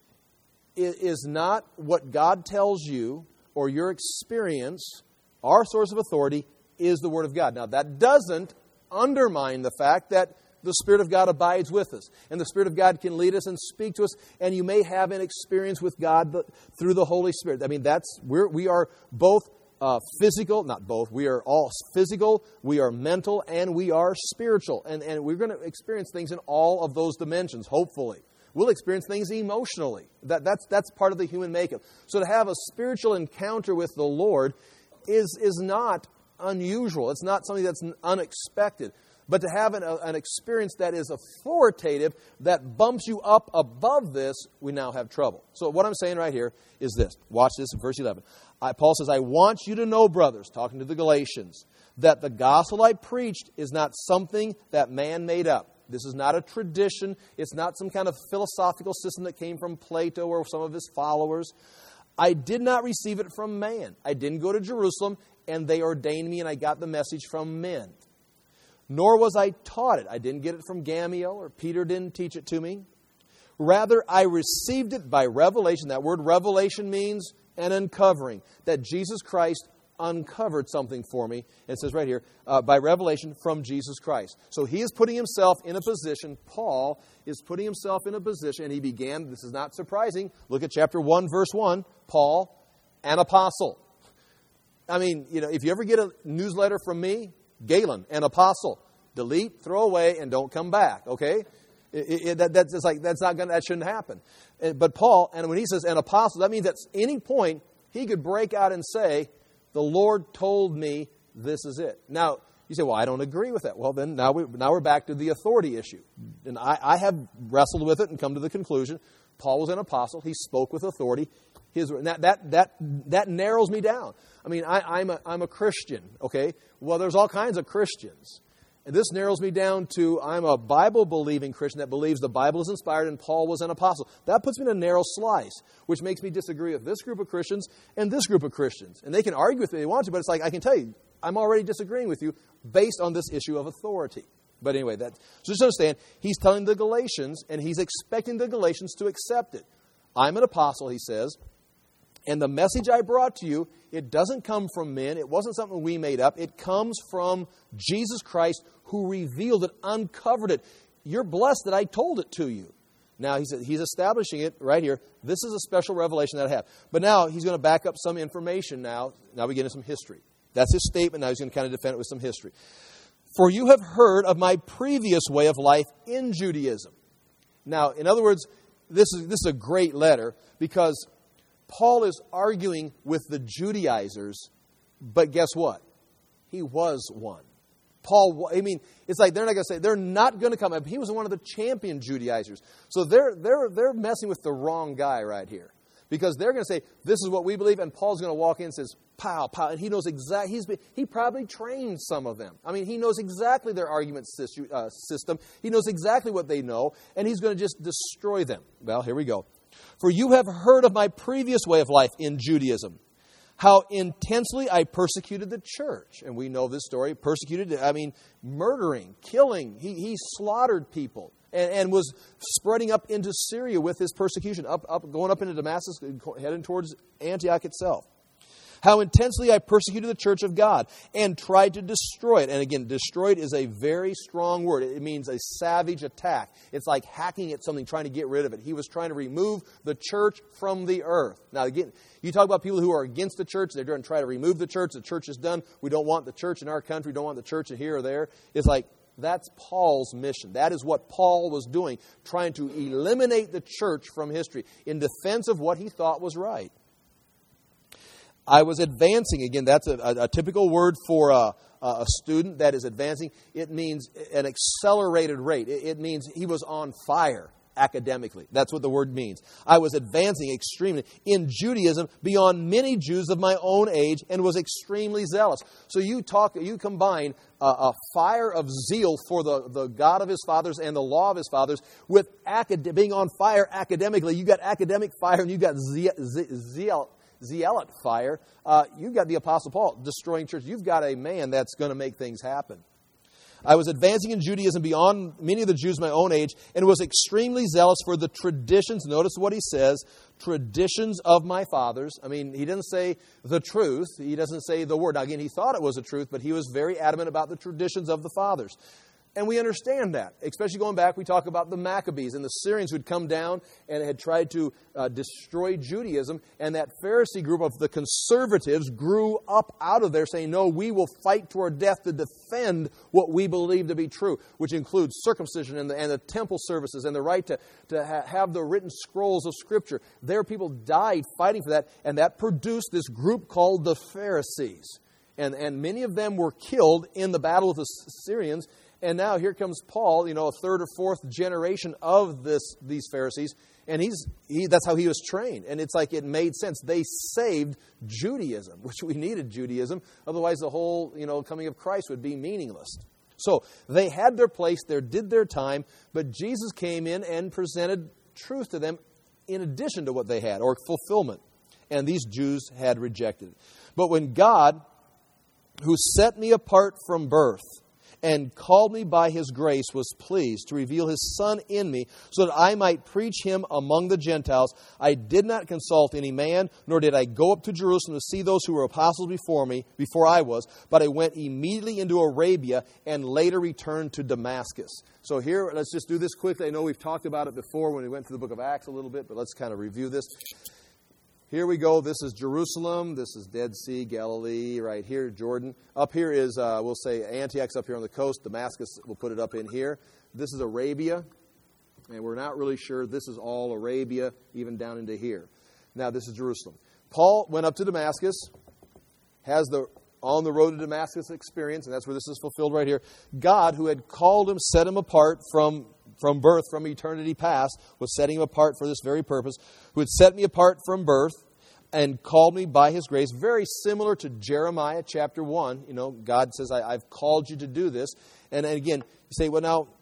S1: is, is not what God tells you or your experience. Our source of authority is the Word of God. Now, that doesn't undermine the fact that the Spirit of God abides with us. And the Spirit of God can lead us and speak to us. And you may have an experience with God through the Holy Spirit. I mean, that's we're, we are both Uh, physical, not both, we are all physical, we are mental, and we are spiritual. And, and we're going to experience things in all of those dimensions, hopefully. We'll experience things emotionally. That, that's, that's part of the human makeup. So to have a spiritual encounter with the Lord is, is not unusual. It's not something that's unexpected. But to have an, an experience that is authoritative, that bumps you up above this, we now have trouble. So what I'm saying right here is this. Watch this in verse eleven. I, Paul says, I want you to know, brothers, talking to the Galatians, that the gospel I preached is not something that man made up. This is not a tradition. It's not some kind of philosophical system that came from Plato or some of his followers. I did not receive it from man. I didn't go to Jerusalem, and they ordained me, and I got the message from men. Nor was I taught it. I didn't get it from Gamaliel, or Peter didn't teach it to me. Rather, I received it by revelation. That word revelation means an uncovering. That Jesus Christ uncovered something for me. And it says right here, uh, by revelation from Jesus Christ. So he is putting himself in a position, Paul is putting himself in a position, and he began, this is not surprising, look at chapter one, verse one, Paul, an apostle. I mean, you know, if you ever get a newsletter from me, Galen, an apostle. Delete, throw away, and don't come back. Okay, it, it, that, that's it's like that's not going. That shouldn't happen. But Paul, and when he says an apostle, that means at any point he could break out and say, "The Lord told me this is it." Now you say, "Well, I don't agree with that." Well, then now we now we're back to the authority issue, and I, I have wrestled with it and come to the conclusion: Paul was an apostle. He spoke with authority. His that that that, that narrows me down. I mean, I, I'm a I'm a Christian, okay? Well, there's all kinds of Christians. And this narrows me down to I'm a Bible-believing Christian that believes the Bible is inspired and Paul was an apostle. That puts me in a narrow slice, which makes me disagree with this group of Christians and this group of Christians. And they can argue with me if they want to, but it's like, I can tell you, I'm already disagreeing with you based on this issue of authority. But anyway, that, so just understand, he's telling the Galatians, and he's expecting the Galatians to accept it. I'm an apostle, he says, and the message I brought to you, it doesn't come from men. It wasn't something we made up. It comes from Jesus Christ who revealed it, uncovered it. You're blessed that I told it to you. Now, he's, he's establishing it right here. This is a special revelation that I have. But now, he's going to back up some information now. Now we get into some history. That's his statement. Now he's going to kind of defend it with some history. For you have heard of my previous way of life in Judaism. Now, in other words, this is, this is a great letter because Paul is arguing with the Judaizers, but guess what? He was one. Paul, I mean, it's like they're not going to say, they're not going to come up. He was one of the champion Judaizers. So they're, they're, they're messing with the wrong guy right here. Because they're going to say, this is what we believe, and Paul's going to walk in and says, pow, pow, and he knows exactly, he's been, he probably trained some of them. I mean, he knows exactly their argument uh, system. He knows exactly what they know, and he's going to just destroy them. Well, here we go. For you have heard of my previous way of life in Judaism, how intensely I persecuted the church. And we know this story. Persecuted, I mean, murdering, killing. He, he slaughtered people and, and was spreading up into Syria with his persecution, up, up, going up into Damascus, heading towards Antioch itself. How intensely I persecuted the church of God and tried to destroy it. And again, destroyed is a very strong word. It means a savage attack. It's like hacking at something, trying to get rid of it. He was trying to remove the church from the earth. Now, again, you talk about people who are against the church. They're trying to try to remove the church. The church is done. We don't want the church in our country. We don't want the church here or there. It's like, that's Paul's mission. That is what Paul was doing, trying to eliminate the church from history in defense of what he thought was right. I was advancing. Again, that's a, a, a typical word for a, a student that is advancing. It means an accelerated rate. It, it means he was on fire academically. That's what the word means. I was advancing extremely in Judaism beyond many Jews of my own age and was extremely zealous. So you talk, you combine a, a fire of zeal for the, the God of his fathers and the law of his fathers with acad- being on fire academically. You got academic fire and you got ze- ze- zeal. zealot fire. Uh, you've got the Apostle Paul destroying church. You've got a man that's going to make things happen. I was advancing in Judaism beyond many of the Jews my own age and was extremely zealous for the traditions. Notice what he says, traditions of my fathers. I mean, he doesn't say the truth. He doesn't say the word. Now, again, he thought it was the truth, but he was very adamant about the traditions of the fathers. And we understand that, especially going back, we talk about the Maccabees and the Syrians who had come down and had tried to uh, destroy Judaism. And that Pharisee group of the conservatives grew up out of there saying, no, we will fight to our death to defend what we believe to be true, which includes circumcision and the, and the temple services and the right to, to ha- have the written scrolls of Scripture. Their people died fighting for that, and that produced this group called the Pharisees. And, and many of them were killed in the battle of the Syrians. And now here comes Paul, you know, a third or fourth generation of this these Pharisees, and he's he that's how he was trained. And it's like it made sense. They saved Judaism, which we needed Judaism. Otherwise, the whole, you know, coming of Christ would be meaningless. So they had their place there, did their time, but Jesus came in and presented truth to them in addition to what they had, or fulfillment. And these Jews had rejected it. But when God, who set me apart from birth, and called me by His grace, was pleased to reveal His Son in me, so that I might preach Him among the Gentiles. I did not consult any man, nor did I go up to Jerusalem to see those who were apostles before me, before I was, but I went immediately into Arabia and later returned to Damascus. So here, let's just do this quickly. I know we've talked about it before when we went through the book of Acts a little bit, but let's kind of review this. Here we go. This is Jerusalem. This is Dead Sea, Galilee, right here, Jordan. Up here is, uh, we'll say, Antioch's up here on the coast. Damascus, we'll put it up in here. This is Arabia, and we're not really sure. This is all Arabia, even down into here. Now, this is Jerusalem. Paul went up to Damascus, has the on the road to Damascus experience, and that's where this is fulfilled right here. God, who had called him, set him apart from From birth, from eternity past, was setting him apart for this very purpose, who had set me apart from birth and called me by His grace. Very similar to Jeremiah chapter one. You know, God says, I, I've called you to do this. And, and again, you say, well, now,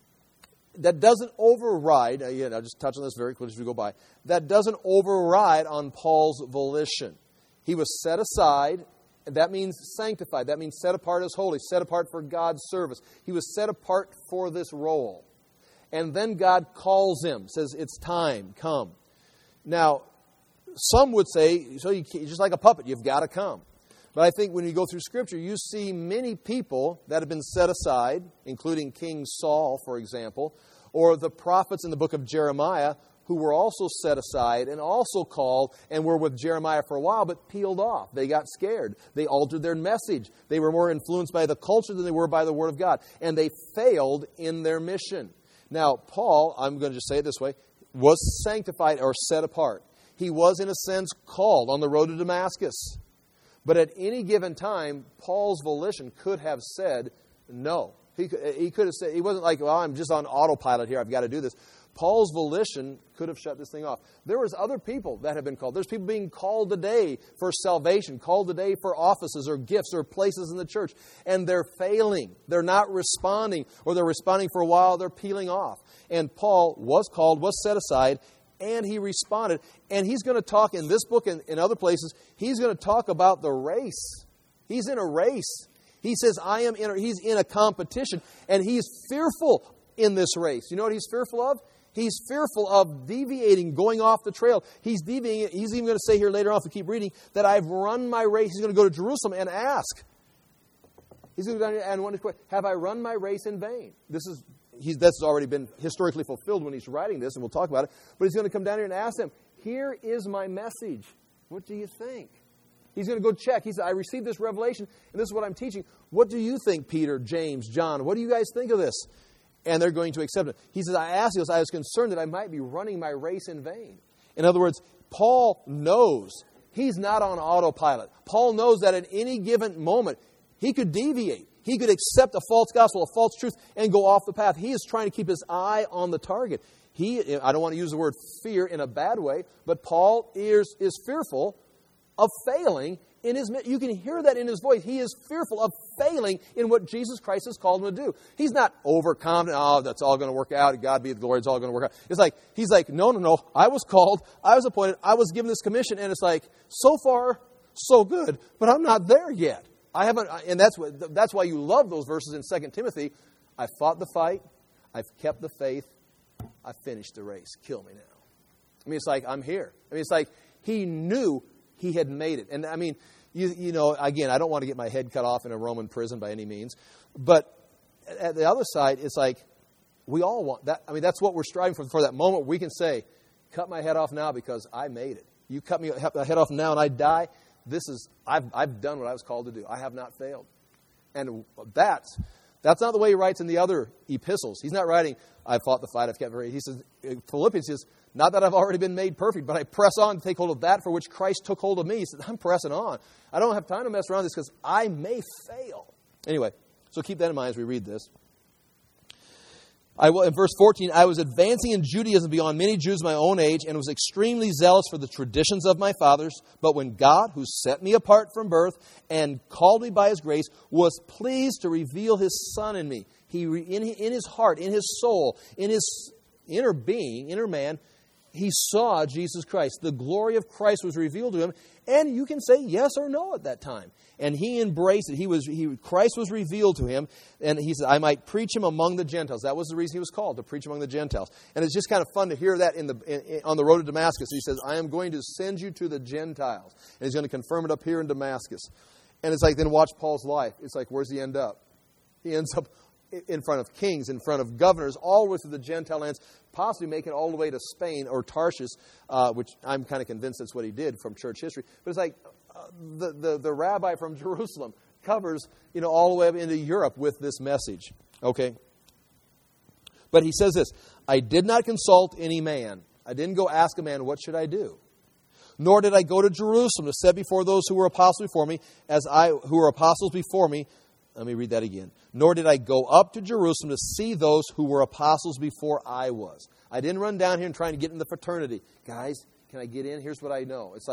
S1: that doesn't override, again, I'll just touch on this very quickly as we go by. That doesn't override on Paul's volition. He was set aside, and that means sanctified. That means set apart as holy, set apart for God's service. He was set apart for this role. And then God calls him, says, it's time, come. Now, some would say, so you just like a puppet, you've got to come. But I think when you go through Scripture, you see many people that have been set aside, including King Saul, for example, or the prophets in the book of Jeremiah, who were also set aside and also called and were with Jeremiah for a while, but peeled off. They got scared. They altered their message. They were more influenced by the culture than they were by the Word of God. And they failed in their mission. Now, Paul, I'm going to just say it this way, was sanctified or set apart. He was, in a sense, called on the road to Damascus. But at any given time, Paul's volition could have said no. He could, he could have said, he wasn't like, well, I'm just on autopilot here, I've got to do this. Paul's volition could have shut this thing off. There was other people that have been called. There's people being called today for salvation, called today for offices or gifts or places in the church. And they're failing. They're not responding, or they're responding for a while, they're peeling off. And Paul was called, was set aside, and he responded. And he's going to talk in this book and in other places, he's going to talk about the race. He's in a race. He says, I am in a, he's in a competition, and he's fearful in this race. You know what he's fearful of? He's fearful of deviating, going off the trail. He's deviating. He's even going to say here later on, if we keep reading, that I've run my race. He's going to go to Jerusalem and ask. He's going to go down here and wonder, have I run my race in vain? This is he's, that's already been historically fulfilled when he's writing this, and we'll talk about it. But he's going to come down here and ask them, here is my message. What do you think? He's going to go check. He said, I received this revelation, and this is what I'm teaching. What do you think, Peter, James, John? What do you guys think of this? And they're going to accept it. He says, I asked you this, I was concerned that I might be running my race in vain. In other words, Paul knows he's not on autopilot. Paul knows that at any given moment, he could deviate. He could accept a false gospel, a false truth, and go off the path. He is trying to keep his eye on the target. He, I don't want to use the word fear in a bad way, but Paul is, is fearful of failing in his, you can hear that in his voice. He is fearful of failing in what Jesus Christ has called him to do. He's not overconfident. Oh, that's all going to work out. God be the glory. It's all going to work out. It's like, he's like, no, no, no. I was called. I was appointed. I was given this commission. And it's like, so far, so good. But I'm not there yet. I haven't, and that's what, that's why you love those verses in Second Timothy. I fought the fight. I've kept the faith. I finished the race. Kill me now. I mean, it's like, I'm here. I mean, it's like, he knew he had made it. And I mean, you, you know, again, I don't want to get my head cut off in a Roman prison by any means. But at the other side, it's like, we all want that. I mean, that's what we're striving for, for that moment where we can say, cut my head off now because I made it. You cut me my head off now and I die. This is, I've, I've done what I was called to do. I have not failed. And that's, that's not the way he writes in the other epistles. He's not writing, I fought the fight, I've kept very. He says, Philippians says, not that I've already been made perfect, but I press on to take hold of that for which Christ took hold of me. He says, I'm pressing on. I don't have time to mess around with this because I may fail. Anyway, so keep that in mind as we read this. I, in verse fourteen, I was advancing in Judaism beyond many Jews of my own age and was extremely zealous for the traditions of my fathers. But when God, who set me apart from birth and called me by His grace, was pleased to reveal His Son in me, He in, in His heart, in His soul, in His inner being, inner man, He saw Jesus Christ. The glory of Christ was revealed to him. And you can say yes or no at that time. And he embraced it. He was, he, Christ was revealed to him. And he said, I might preach Him among the Gentiles. That was the reason he was called, to preach among the Gentiles. And it's just kind of fun to hear that in the in, in, on the road to Damascus. He says, I am going to send you to the Gentiles. And he's going to confirm it up here in Damascus. And it's like, then watch Paul's life. It's like, where's he end up? He ends up in front of kings, in front of governors, all the way through the Gentile lands, possibly making it all the way to Spain or Tarshish, uh, which I'm kind of convinced that's what he did from church history. But it's like uh, the, the, the rabbi from Jerusalem covers, you know, all the way up into Europe with this message. Okay? But he says this, I did not consult any man. I didn't go ask a man, what should I do? Nor did I go to Jerusalem to set before those who were apostles before me, as I who were apostles before me. Let me read that again. Nor did I go up to Jerusalem to see those who were apostles before I was. I didn't run down here and try to get in the fraternity. Guys, can I get in? Here's what I know. It's like,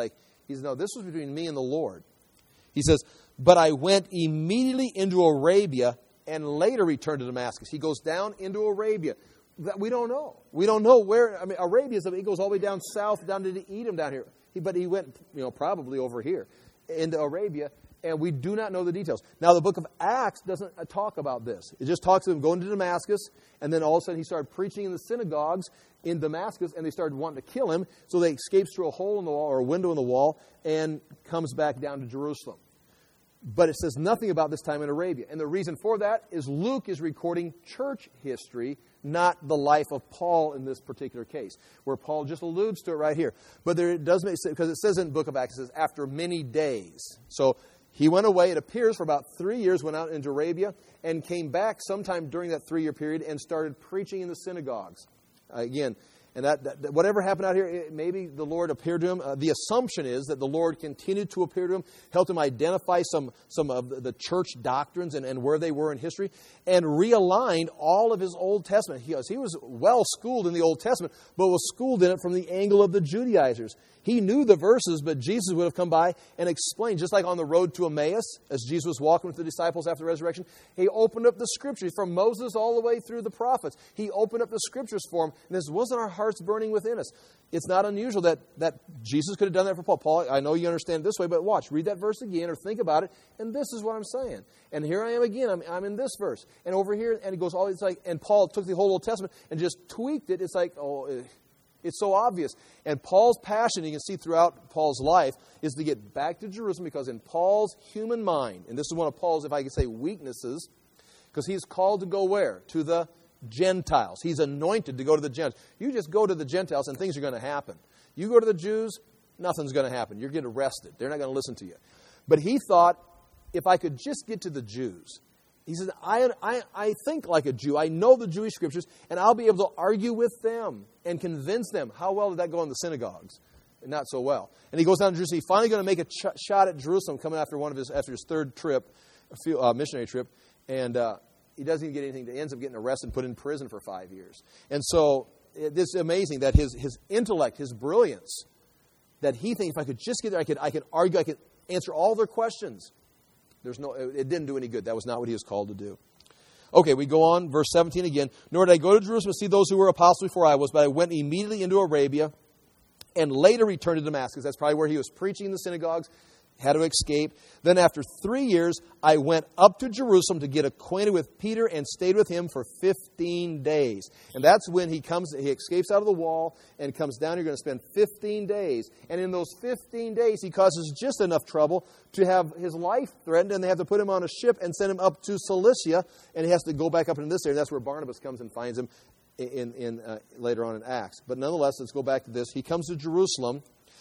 S1: He says, no, this was between me and the Lord. He says, but I went immediately into Arabia and later returned to Damascus. He goes down into Arabia. That we don't know. We don't know where. I mean, Arabia, he goes all the way down south, down to Edom down here. He, but he went, you know, probably over here into Arabia, and we do not know the details. Now, the book of Acts doesn't talk about this. It just talks about him going to Damascus, and then all of a sudden he started preaching in the synagogues in Damascus, and they started wanting to kill him, so they escapes through a hole in the wall or a window in the wall and comes back down to Jerusalem. But it says nothing about this time in Arabia. And the reason for that is Luke is recording church history, not the life of Paul in this particular case, where Paul just alludes to it right here. But there it does make sense, because it says in the book of Acts, it says, after many days. So he went away, it appears, for about three years, went out into Arabia, and came back sometime during that three-year period and started preaching in the synagogues. Uh, again, and that, that whatever happened out here, it, maybe the Lord appeared to him. Uh, the assumption is that the Lord continued to appear to him, helped him identify some, some of the, the church doctrines and, and where they were in history, and realigned all of his Old Testament. He was, he was well schooled in the Old Testament, but was schooled in it from the angle of the Judaizers. He knew the verses, but Jesus would have come by and explained, just like on the road to Emmaus, as Jesus was walking with the disciples after the resurrection, he opened up the Scriptures from Moses all the way through the prophets. He opened up the Scriptures for him, and this wasn't our hearts burning within us. It's not unusual that, that Jesus could have done that for Paul. Paul, I know you understand it this way, but watch, read that verse again or think about it, and this is what I'm saying. And here I am again, I'm, I'm in this verse. And over here, and it goes all, it's like, and Paul took the whole Old Testament and just tweaked it. It's like, oh, it's so obvious. And Paul's passion, you can see throughout Paul's life, is to get back to Jerusalem, because in Paul's human mind, and this is one of Paul's, if I could say, weaknesses, because he's called to go where? To the Gentiles. He's anointed to go to the Gentiles. You just go to the Gentiles and things are going to happen. You go to the Jews, nothing's going to happen. You're getting arrested. They're not going to listen to you. But he thought, if I could just get to the Jews, he says, I, I, I think like a Jew. I know the Jewish Scriptures, and I'll be able to argue with them and convince them. How well did that go in the synagogues? Not so well. And he goes down to Jerusalem. He's finally going to make a ch- shot at Jerusalem, coming after one of his after his third trip, a few, uh, missionary trip, and uh, he doesn't even get anything. He ends up getting arrested and put in prison for five years. And so it, it's amazing that his his intellect, his brilliance, that he thinks, if I could just get there, I could I could argue, I could answer all their questions. There's no, it didn't do any good. That was not what he was called to do. Okay, we go on, verse seventeen again. Nor did I go to Jerusalem to see those who were apostles before I was, but I went immediately into Arabia and later returned to Damascus. That's probably where he was preaching in the synagogues, had to escape. Then after three years, I went up to Jerusalem to get acquainted with Peter and stayed with him for fifteen days. And that's when he comes, he escapes out of the wall and comes down. You're going to spend fifteen days. And in those fifteen days, he causes just enough trouble to have his life threatened, and they have to put him on a ship and send him up to Cilicia, and he has to go back up into this area. That's where Barnabas comes and finds him in, in uh, later on in Acts. But nonetheless, let's go back to this. He comes to Jerusalem.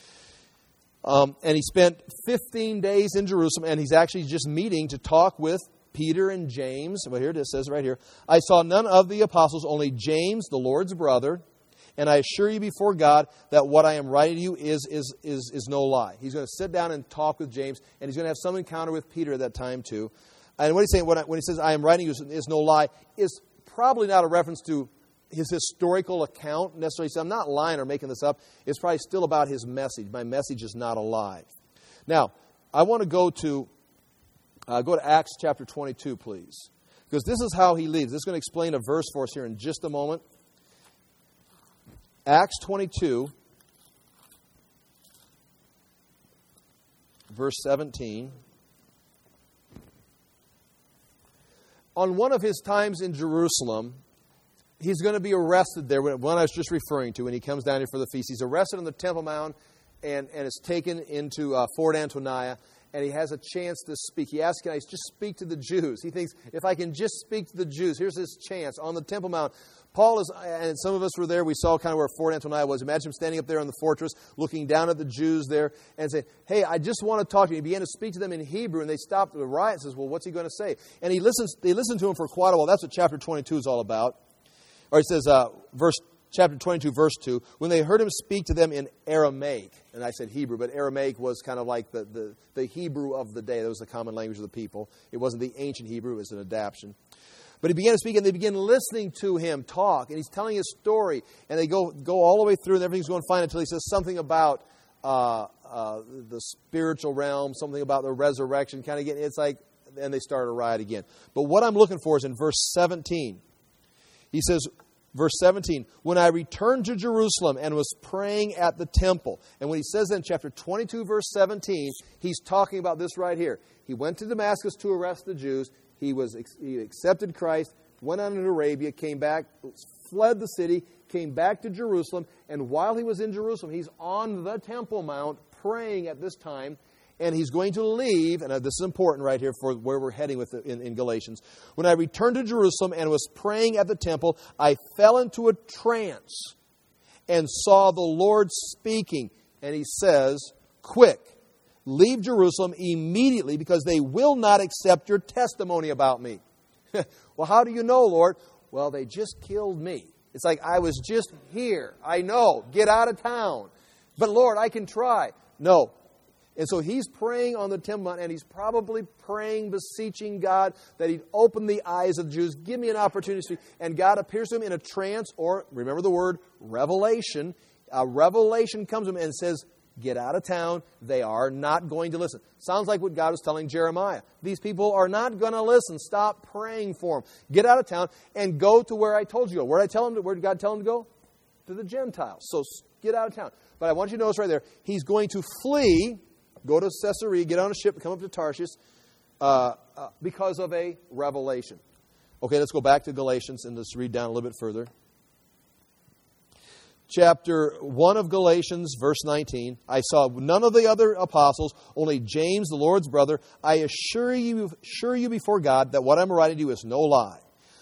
S1: Um, and he spent fifteen days in Jerusalem, and he's actually just meeting to talk with Peter and James. Well, here it is, says right here, I saw none of the apostles, only James, the Lord's brother, and I assure you before God that what I am writing to you is, is, is, is no lie. He's going to sit down and talk with James, and he's going to have some encounter with Peter at that time too. And what he's saying, when, I, when he says I am writing you is, is no lie, is probably not a reference to his historical account necessarily. So I'm not lying or making this up. It's probably still about his message. My message is not a lie. Now, I want to go to uh, go to Acts chapter twenty-two, please, because this is how he leaves. This is going to explain a verse for us here in just a moment. Acts twenty-two, verse seventeen. On one of his times in Jerusalem, he's going to be arrested there, one I was just referring to, when he comes down here for the feast. He's arrested on the Temple Mount and, and is taken into uh, Fort Antonia, and he has a chance to speak. He asks, can I just speak to the Jews? He thinks, if I can just speak to the Jews, here's his chance on the Temple Mount. Paul is, and some of us were there, we saw kind of where Fort Antonia was. Imagine him standing up there on the fortress, looking down at the Jews there, and saying, hey, I just want to talk to you. He began to speak to them in Hebrew, and they stopped the riot and says, well, what's he going to say? And he listens. They listened to him for quite a while. That's what chapter twenty-two is all about. Or he says, uh, verse chapter twenty-two, verse two, when they heard him speak to them in Aramaic, and I said Hebrew, but Aramaic was kind of like the, the, the Hebrew of the day. That was the common language of the people. It wasn't the ancient Hebrew, it was an adaptation. But he began to speak, and they began listening to him talk, and he's telling his story, and they go go all the way through, and everything's going fine until he says something about uh, uh, the spiritual realm, something about the resurrection, kind of getting, it's like, and they started a riot again. But what I'm looking for is in verse seventeen. He says, verse seventeen, when I returned to Jerusalem and was praying at the temple. And when he says in chapter twenty-two, verse seventeen, he's talking about this right here. He went to Damascus to arrest the Jews. He was he accepted Christ, went on into Arabia, came back, fled the city, came back to Jerusalem. And while he was in Jerusalem, he's on the Temple Mount praying at this time. And he's going to leave, and this is important right here for where we're heading with the, in, in Galatians. When I returned to Jerusalem and was praying at the temple, I fell into a trance and saw the Lord speaking. And he says, quick, leave Jerusalem immediately because they will not accept your testimony about me. Well, how do you know, Lord? Well, they just killed me. It's like I was just here. I know. Get out of town. But Lord, I can try. No. And so he's praying on the Temple Mount, and he's probably praying, beseeching God that he'd open the eyes of the Jews, give me an opportunity. And God appears to him in a trance, or remember the word, revelation. A revelation comes to him and says, get out of town. They are not going to listen. Sounds like what God was telling Jeremiah. These people are not going to listen. Stop praying for them. Get out of town and go to where I told you to go. Where did I tell him to, where did God tell him to go? To the Gentiles. So get out of town. But I want you to notice right there, he's going to flee. Go to Caesarea, get on a ship, come up to Tarshish uh, uh, because of a revelation. Okay, let's go back to Galatians and let's read down a little bit further. Chapter one of Galatians, verse nineteen. I saw none of the other apostles, only James, the Lord's brother. I assure you, assure you before God that what I'm writing to you is no lie.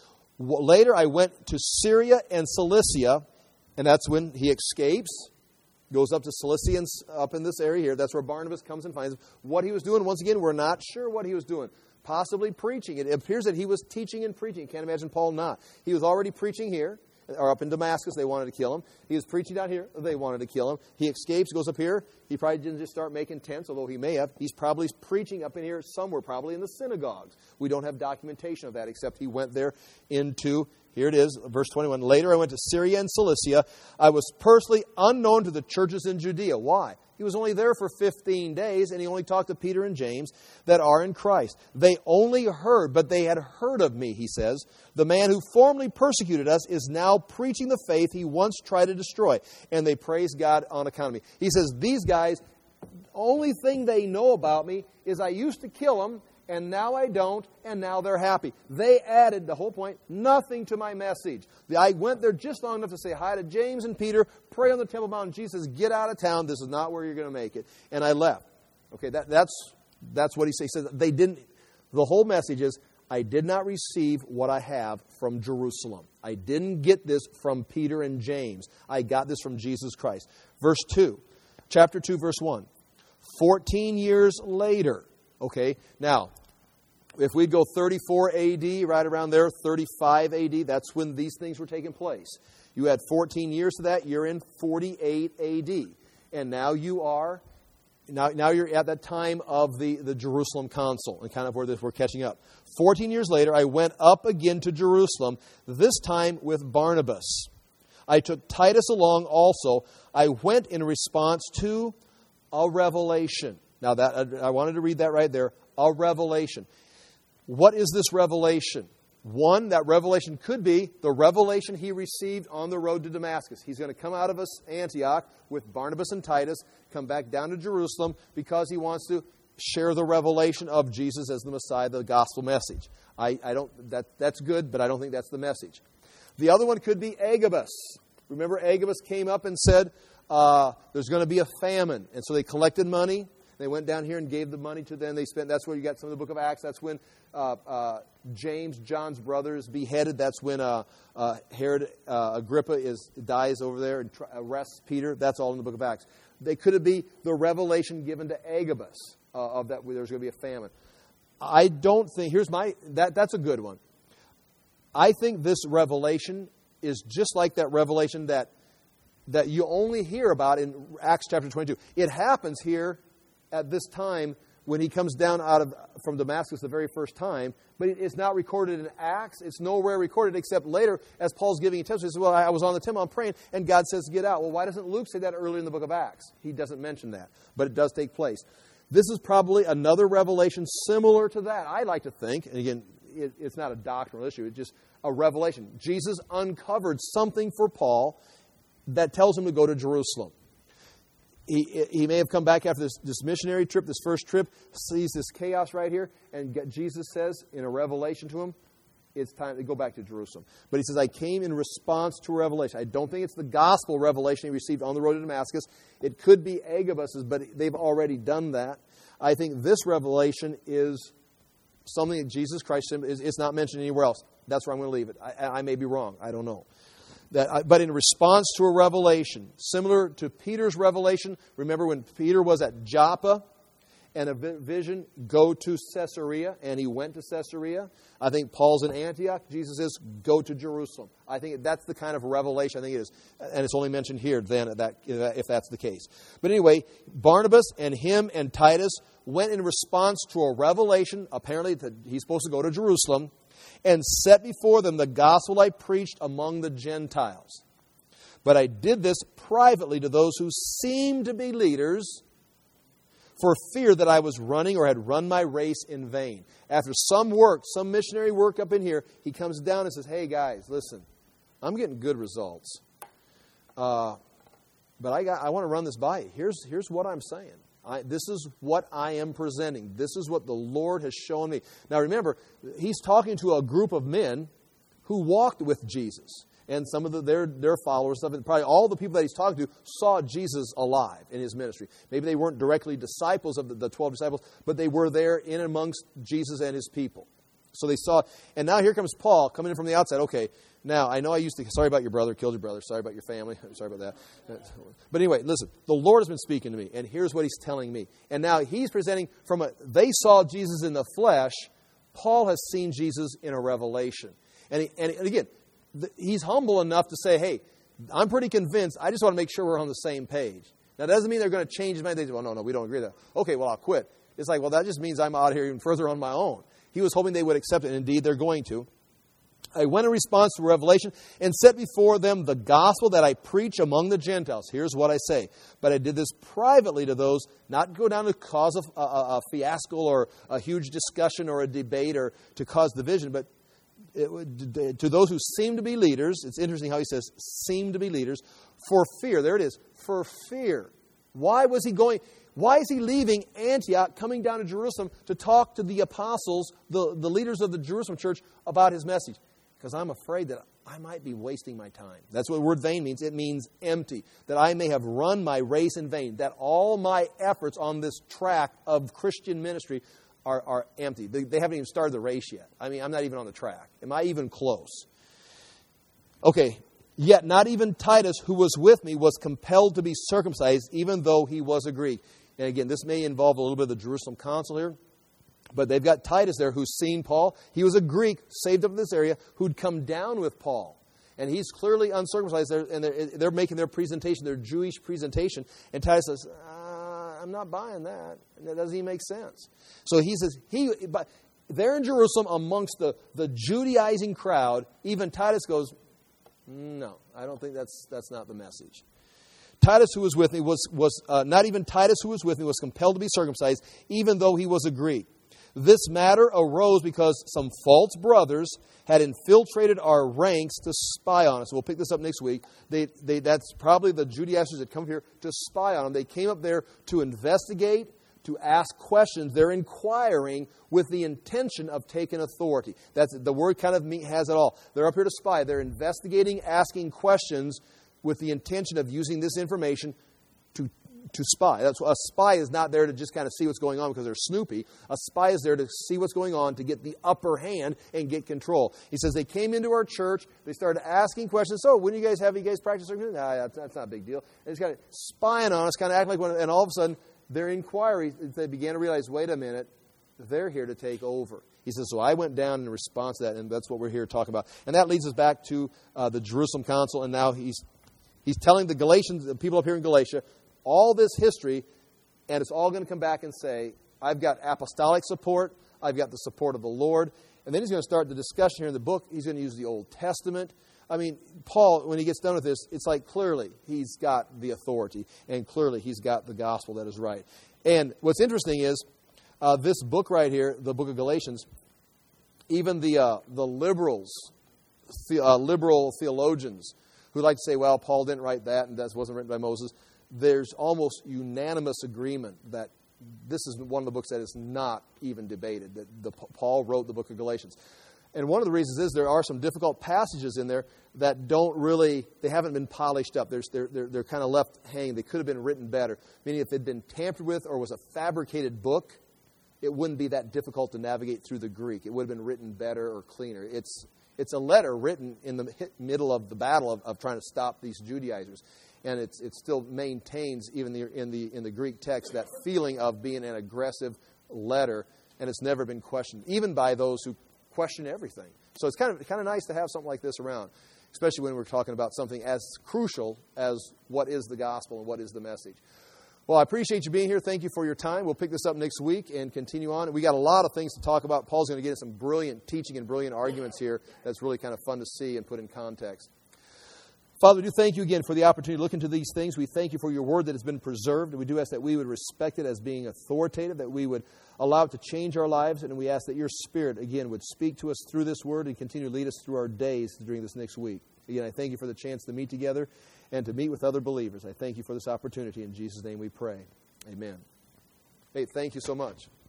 S1: Later I went to Syria and Cilicia, and that's when he escapes. Goes up to Cilicia and up in this area here. That's where Barnabas comes and finds him. What he was doing, once again, we're not sure what he was doing. Possibly preaching. It appears that he was teaching and preaching. Can't imagine Paul not. He was already preaching here, or up in Damascus. They wanted to kill him. He was preaching down here. They wanted to kill him. He escapes, goes up here. He probably didn't just start making tents, although he may have. He's probably preaching up in here somewhere, probably in the synagogues. We don't have documentation of that, except he went there into... Here it is, verse twenty-one. Later I went to Syria and Cilicia. I was personally unknown to the churches in Judea. Why? He was only there for fifteen days, and he only talked to Peter and James that are in Christ. They only heard, but they had heard of me, he says. The man who formerly persecuted us is now preaching the faith he once tried to destroy. And they praise God on account of me. He says, these guys, only thing they know about me is I used to kill them, and now I don't, and now they're happy. They added, the whole point, nothing to my message. I went there just long enough to say hi to James and Peter, pray on the Temple Mount, and Jesus says, get out of town, this is not where you're going to make it. And I left. Okay, that, that's that's what he says. He says they didn't, the whole message is, I did not receive what I have from Jerusalem. I didn't get this from Peter and James. I got this from Jesus Christ. Verse two, chapter two, verse one. Fourteen years later, okay, now, if we go thirty-four A D, right around there, thirty-five A D, that's when these things were taking place. You had fourteen years to that, you're in forty-eight A D. And now you are, now, now you're at that time of the, the Jerusalem Council, and kind of where this, we're catching up. Fourteen years later, I went up again to Jerusalem, this time with Barnabas. I took Titus along also. I went in response to a revelation. Now, that I wanted to read that right there. A revelation. What is this revelation? One, that revelation could be the revelation he received on the road to Damascus. He's going to come out of us Antioch with Barnabas and Titus, come back down to Jerusalem because he wants to share the revelation of Jesus as the Messiah, the gospel message. I, I don't. That that's good, but I don't think that's the message. The other one could be Agabus. Remember, Agabus came up and said, uh, "There's going to be a famine," and so they collected money. They went down here and gave the money to them. They spent. That's where you got some of the book of Acts. That's when uh, uh, James, John's brothers, beheaded. That's when uh, uh, Herod uh, Agrippa is dies over there and try, arrests Peter. That's all in the book of Acts. They could be the revelation given to Agabus uh, of that there's going to be a famine. I don't think. Here's my that. That's a good one. I think this revelation is just like that revelation that that you only hear about in Acts chapter twenty-two. It happens here at this time when he comes down out of from Damascus the very first time, but it's not recorded in Acts. It's nowhere recorded except later as Paul's giving a testimony. He says, well, I was on the temple, I'm praying, and God says, get out. Well, why doesn't Luke say that earlier in the book of Acts? He doesn't mention that, but it does take place. This is probably another revelation similar to that. I like to think, and again, it, it's not a doctrinal issue, it's just a revelation. Jesus uncovered something for Paul that tells him to go to Jerusalem. He, he may have come back after this, this missionary trip, this first trip, sees this chaos right here, and Jesus says in a revelation to him, it's time to go back to Jerusalem. But he says, I came in response to a revelation. I don't think it's the gospel revelation he received on the road to Damascus. It could be Agabus's, but they've already done that. I think this revelation is something that Jesus Christ is, it's not mentioned anywhere else. That's where I'm going to leave it. I, I may be wrong. I don't know. That, but in response to a revelation, similar to Peter's revelation, remember when Peter was at Joppa and a vision, go to Caesarea, and he went to Caesarea. I think Paul's in Antioch. Jesus says, go to Jerusalem. I think that's the kind of revelation I think it is. And it's only mentioned here then that, if that's the case. But anyway, Barnabas and him and Titus went in response to a revelation. Apparently he's supposed to go to Jerusalem, and set before them the gospel I preached among the Gentiles. But I did this privately to those who seemed to be leaders, for fear that I was running or had run my race in vain. After some work, some missionary work up in here, he comes down and says, hey guys, listen, I'm getting good results. Uh, but I got, I want to run this by you. Here's, here's what I'm saying. I, this is what I am presenting. This is what the Lord has shown me. Now remember, he's talking to a group of men who walked with Jesus. And some of the, their, their followers, stuff, and probably all the people that he's talking to saw Jesus alive in his ministry. Maybe they weren't directly disciples of the, the twelve disciples, but they were there in amongst Jesus and his people. So they saw, and now here comes Paul coming in from the outside. Okay, now I know I used to, sorry about your brother, killed your brother, sorry about your family, I'm sorry about that. But anyway, listen, the Lord has been speaking to me, and here's what he's telling me. And now he's presenting from a, they saw Jesus in the flesh, Paul has seen Jesus in a revelation. And, he, and again, he's humble enough to say, hey, I'm pretty convinced. I just want to make sure we're on the same page. Now, that doesn't mean they're going to change his mind. They say, well, no, no, we don't agree with that. Okay, well, I'll quit. It's like, well, that just means I'm out here even further on my own. He was hoping they would accept it, and indeed they're going to. I went in response to Revelation and set before them the gospel that I preach among the Gentiles. Here's what I say. But I did this privately to those, not go down to cause a, a, a fiasco or a huge discussion or a debate or to cause division, but It, to those who seem to be leaders. It's interesting how he says, seem to be leaders, for fear. There it is, for fear. Why was he going, why is he leaving Antioch, coming down to Jerusalem to talk to the apostles, the, the leaders of the Jerusalem church, about his message? Because I'm afraid that I might be wasting my time. That's what the word vain means. It means empty. That I may have run my race in vain. That all my efforts on this track of Christian ministry Are, are empty. They, they haven't even started the race yet. I mean, I'm not even on the track. Am I even close? Okay, yet not even Titus, who was with me, was compelled to be circumcised, even though he was a Greek. And again, this may involve a little bit of the Jerusalem council here, but they've got Titus there who's seen Paul. He was a Greek, saved up in this area, who'd come down with Paul. And he's clearly uncircumcised, they're, and they're, they're making their presentation, their Jewish presentation. And Titus says, I'm not buying that. That doesn't even make sense. So he says, he, but there in Jerusalem amongst the, the Judaizing crowd, even Titus goes, no, I don't think that's that's not the message. Titus, who was with me, was, was uh, not even Titus, who was with me, was compelled to be circumcised, even though he was a Greek. This matter arose because some false brothers had infiltrated our ranks to spy on us. We'll pick this up next week. They, they, that's probably the Judaizers that come here to spy on them. They came up there to investigate, to ask questions. They're inquiring with the intention of taking authority. That's the word kind of has it all. They're up here to spy. They're investigating, asking questions with the intention of using this information to to spy. That's a spy is not there to just kind of see what's going on because they're snoopy. A spy is there to see what's going on, to get the upper hand and get control. He says they came into our church, they started asking questions. So when do you guys have you guys practice? Nah, that's, that's not a big deal. And it's kind of spying on us, kind of acting like one. And all of a sudden, their inquiry, they began to realize, wait a minute, they're here to take over. He says, so I went down in response to that, and that's what we're here talking about. And that leads us back to uh, the Jerusalem Council, and now he's he's telling the Galatians, the people up here in Galatia, all this history, and it's all going to come back and say, I've got apostolic support. I've got the support of the Lord. And then he's going to start the discussion here in the book. He's going to use the Old Testament. I mean, Paul, when he gets done with this, it's like clearly he's got the authority. And clearly he's got the gospel that is right. And what's interesting is uh, this book right here, the book of Galatians, even the uh, the liberals, the, uh, liberal theologians who like to say, well, Paul didn't write that and that wasn't written by Moses, there's almost unanimous agreement that this is one of the books that is not even debated, that the, Paul wrote the book of Galatians. And one of the reasons is there are some difficult passages in there that don't really, they haven't been polished up. There's, they're they're, they're kind of left hanging. They could have been written better. Meaning if they'd been tampered with or was a fabricated book, it wouldn't be that difficult to navigate through the Greek. It would have been written better or cleaner. It's it's a letter written in the middle of the battle of, of trying to stop these Judaizers. And it's, it still maintains, even the, in the in the Greek text, that feeling of being an aggressive letter, and it's never been questioned, even by those who question everything. So it's kind of kind of nice to have something like this around, especially when we're talking about something as crucial as what is the gospel and what is the message. Well, I appreciate you being here. Thank you for your time. We'll pick this up next week and continue on. We got a lot of things to talk about. Paul's going to get us some brilliant teaching and brilliant arguments here that's really kind of fun to see and put in context. Father, we do thank you again for the opportunity to look into these things. We thank you for your word that has been preserved. And we do ask that we would respect it as being authoritative, that we would allow it to change our lives. And we ask that your Spirit, again, would speak to us through this word and continue to lead us through our days during this next week. Again, I thank you for the chance to meet together and to meet with other believers. I thank you for this opportunity. In Jesus' name we pray. Amen. Hey, thank you so much.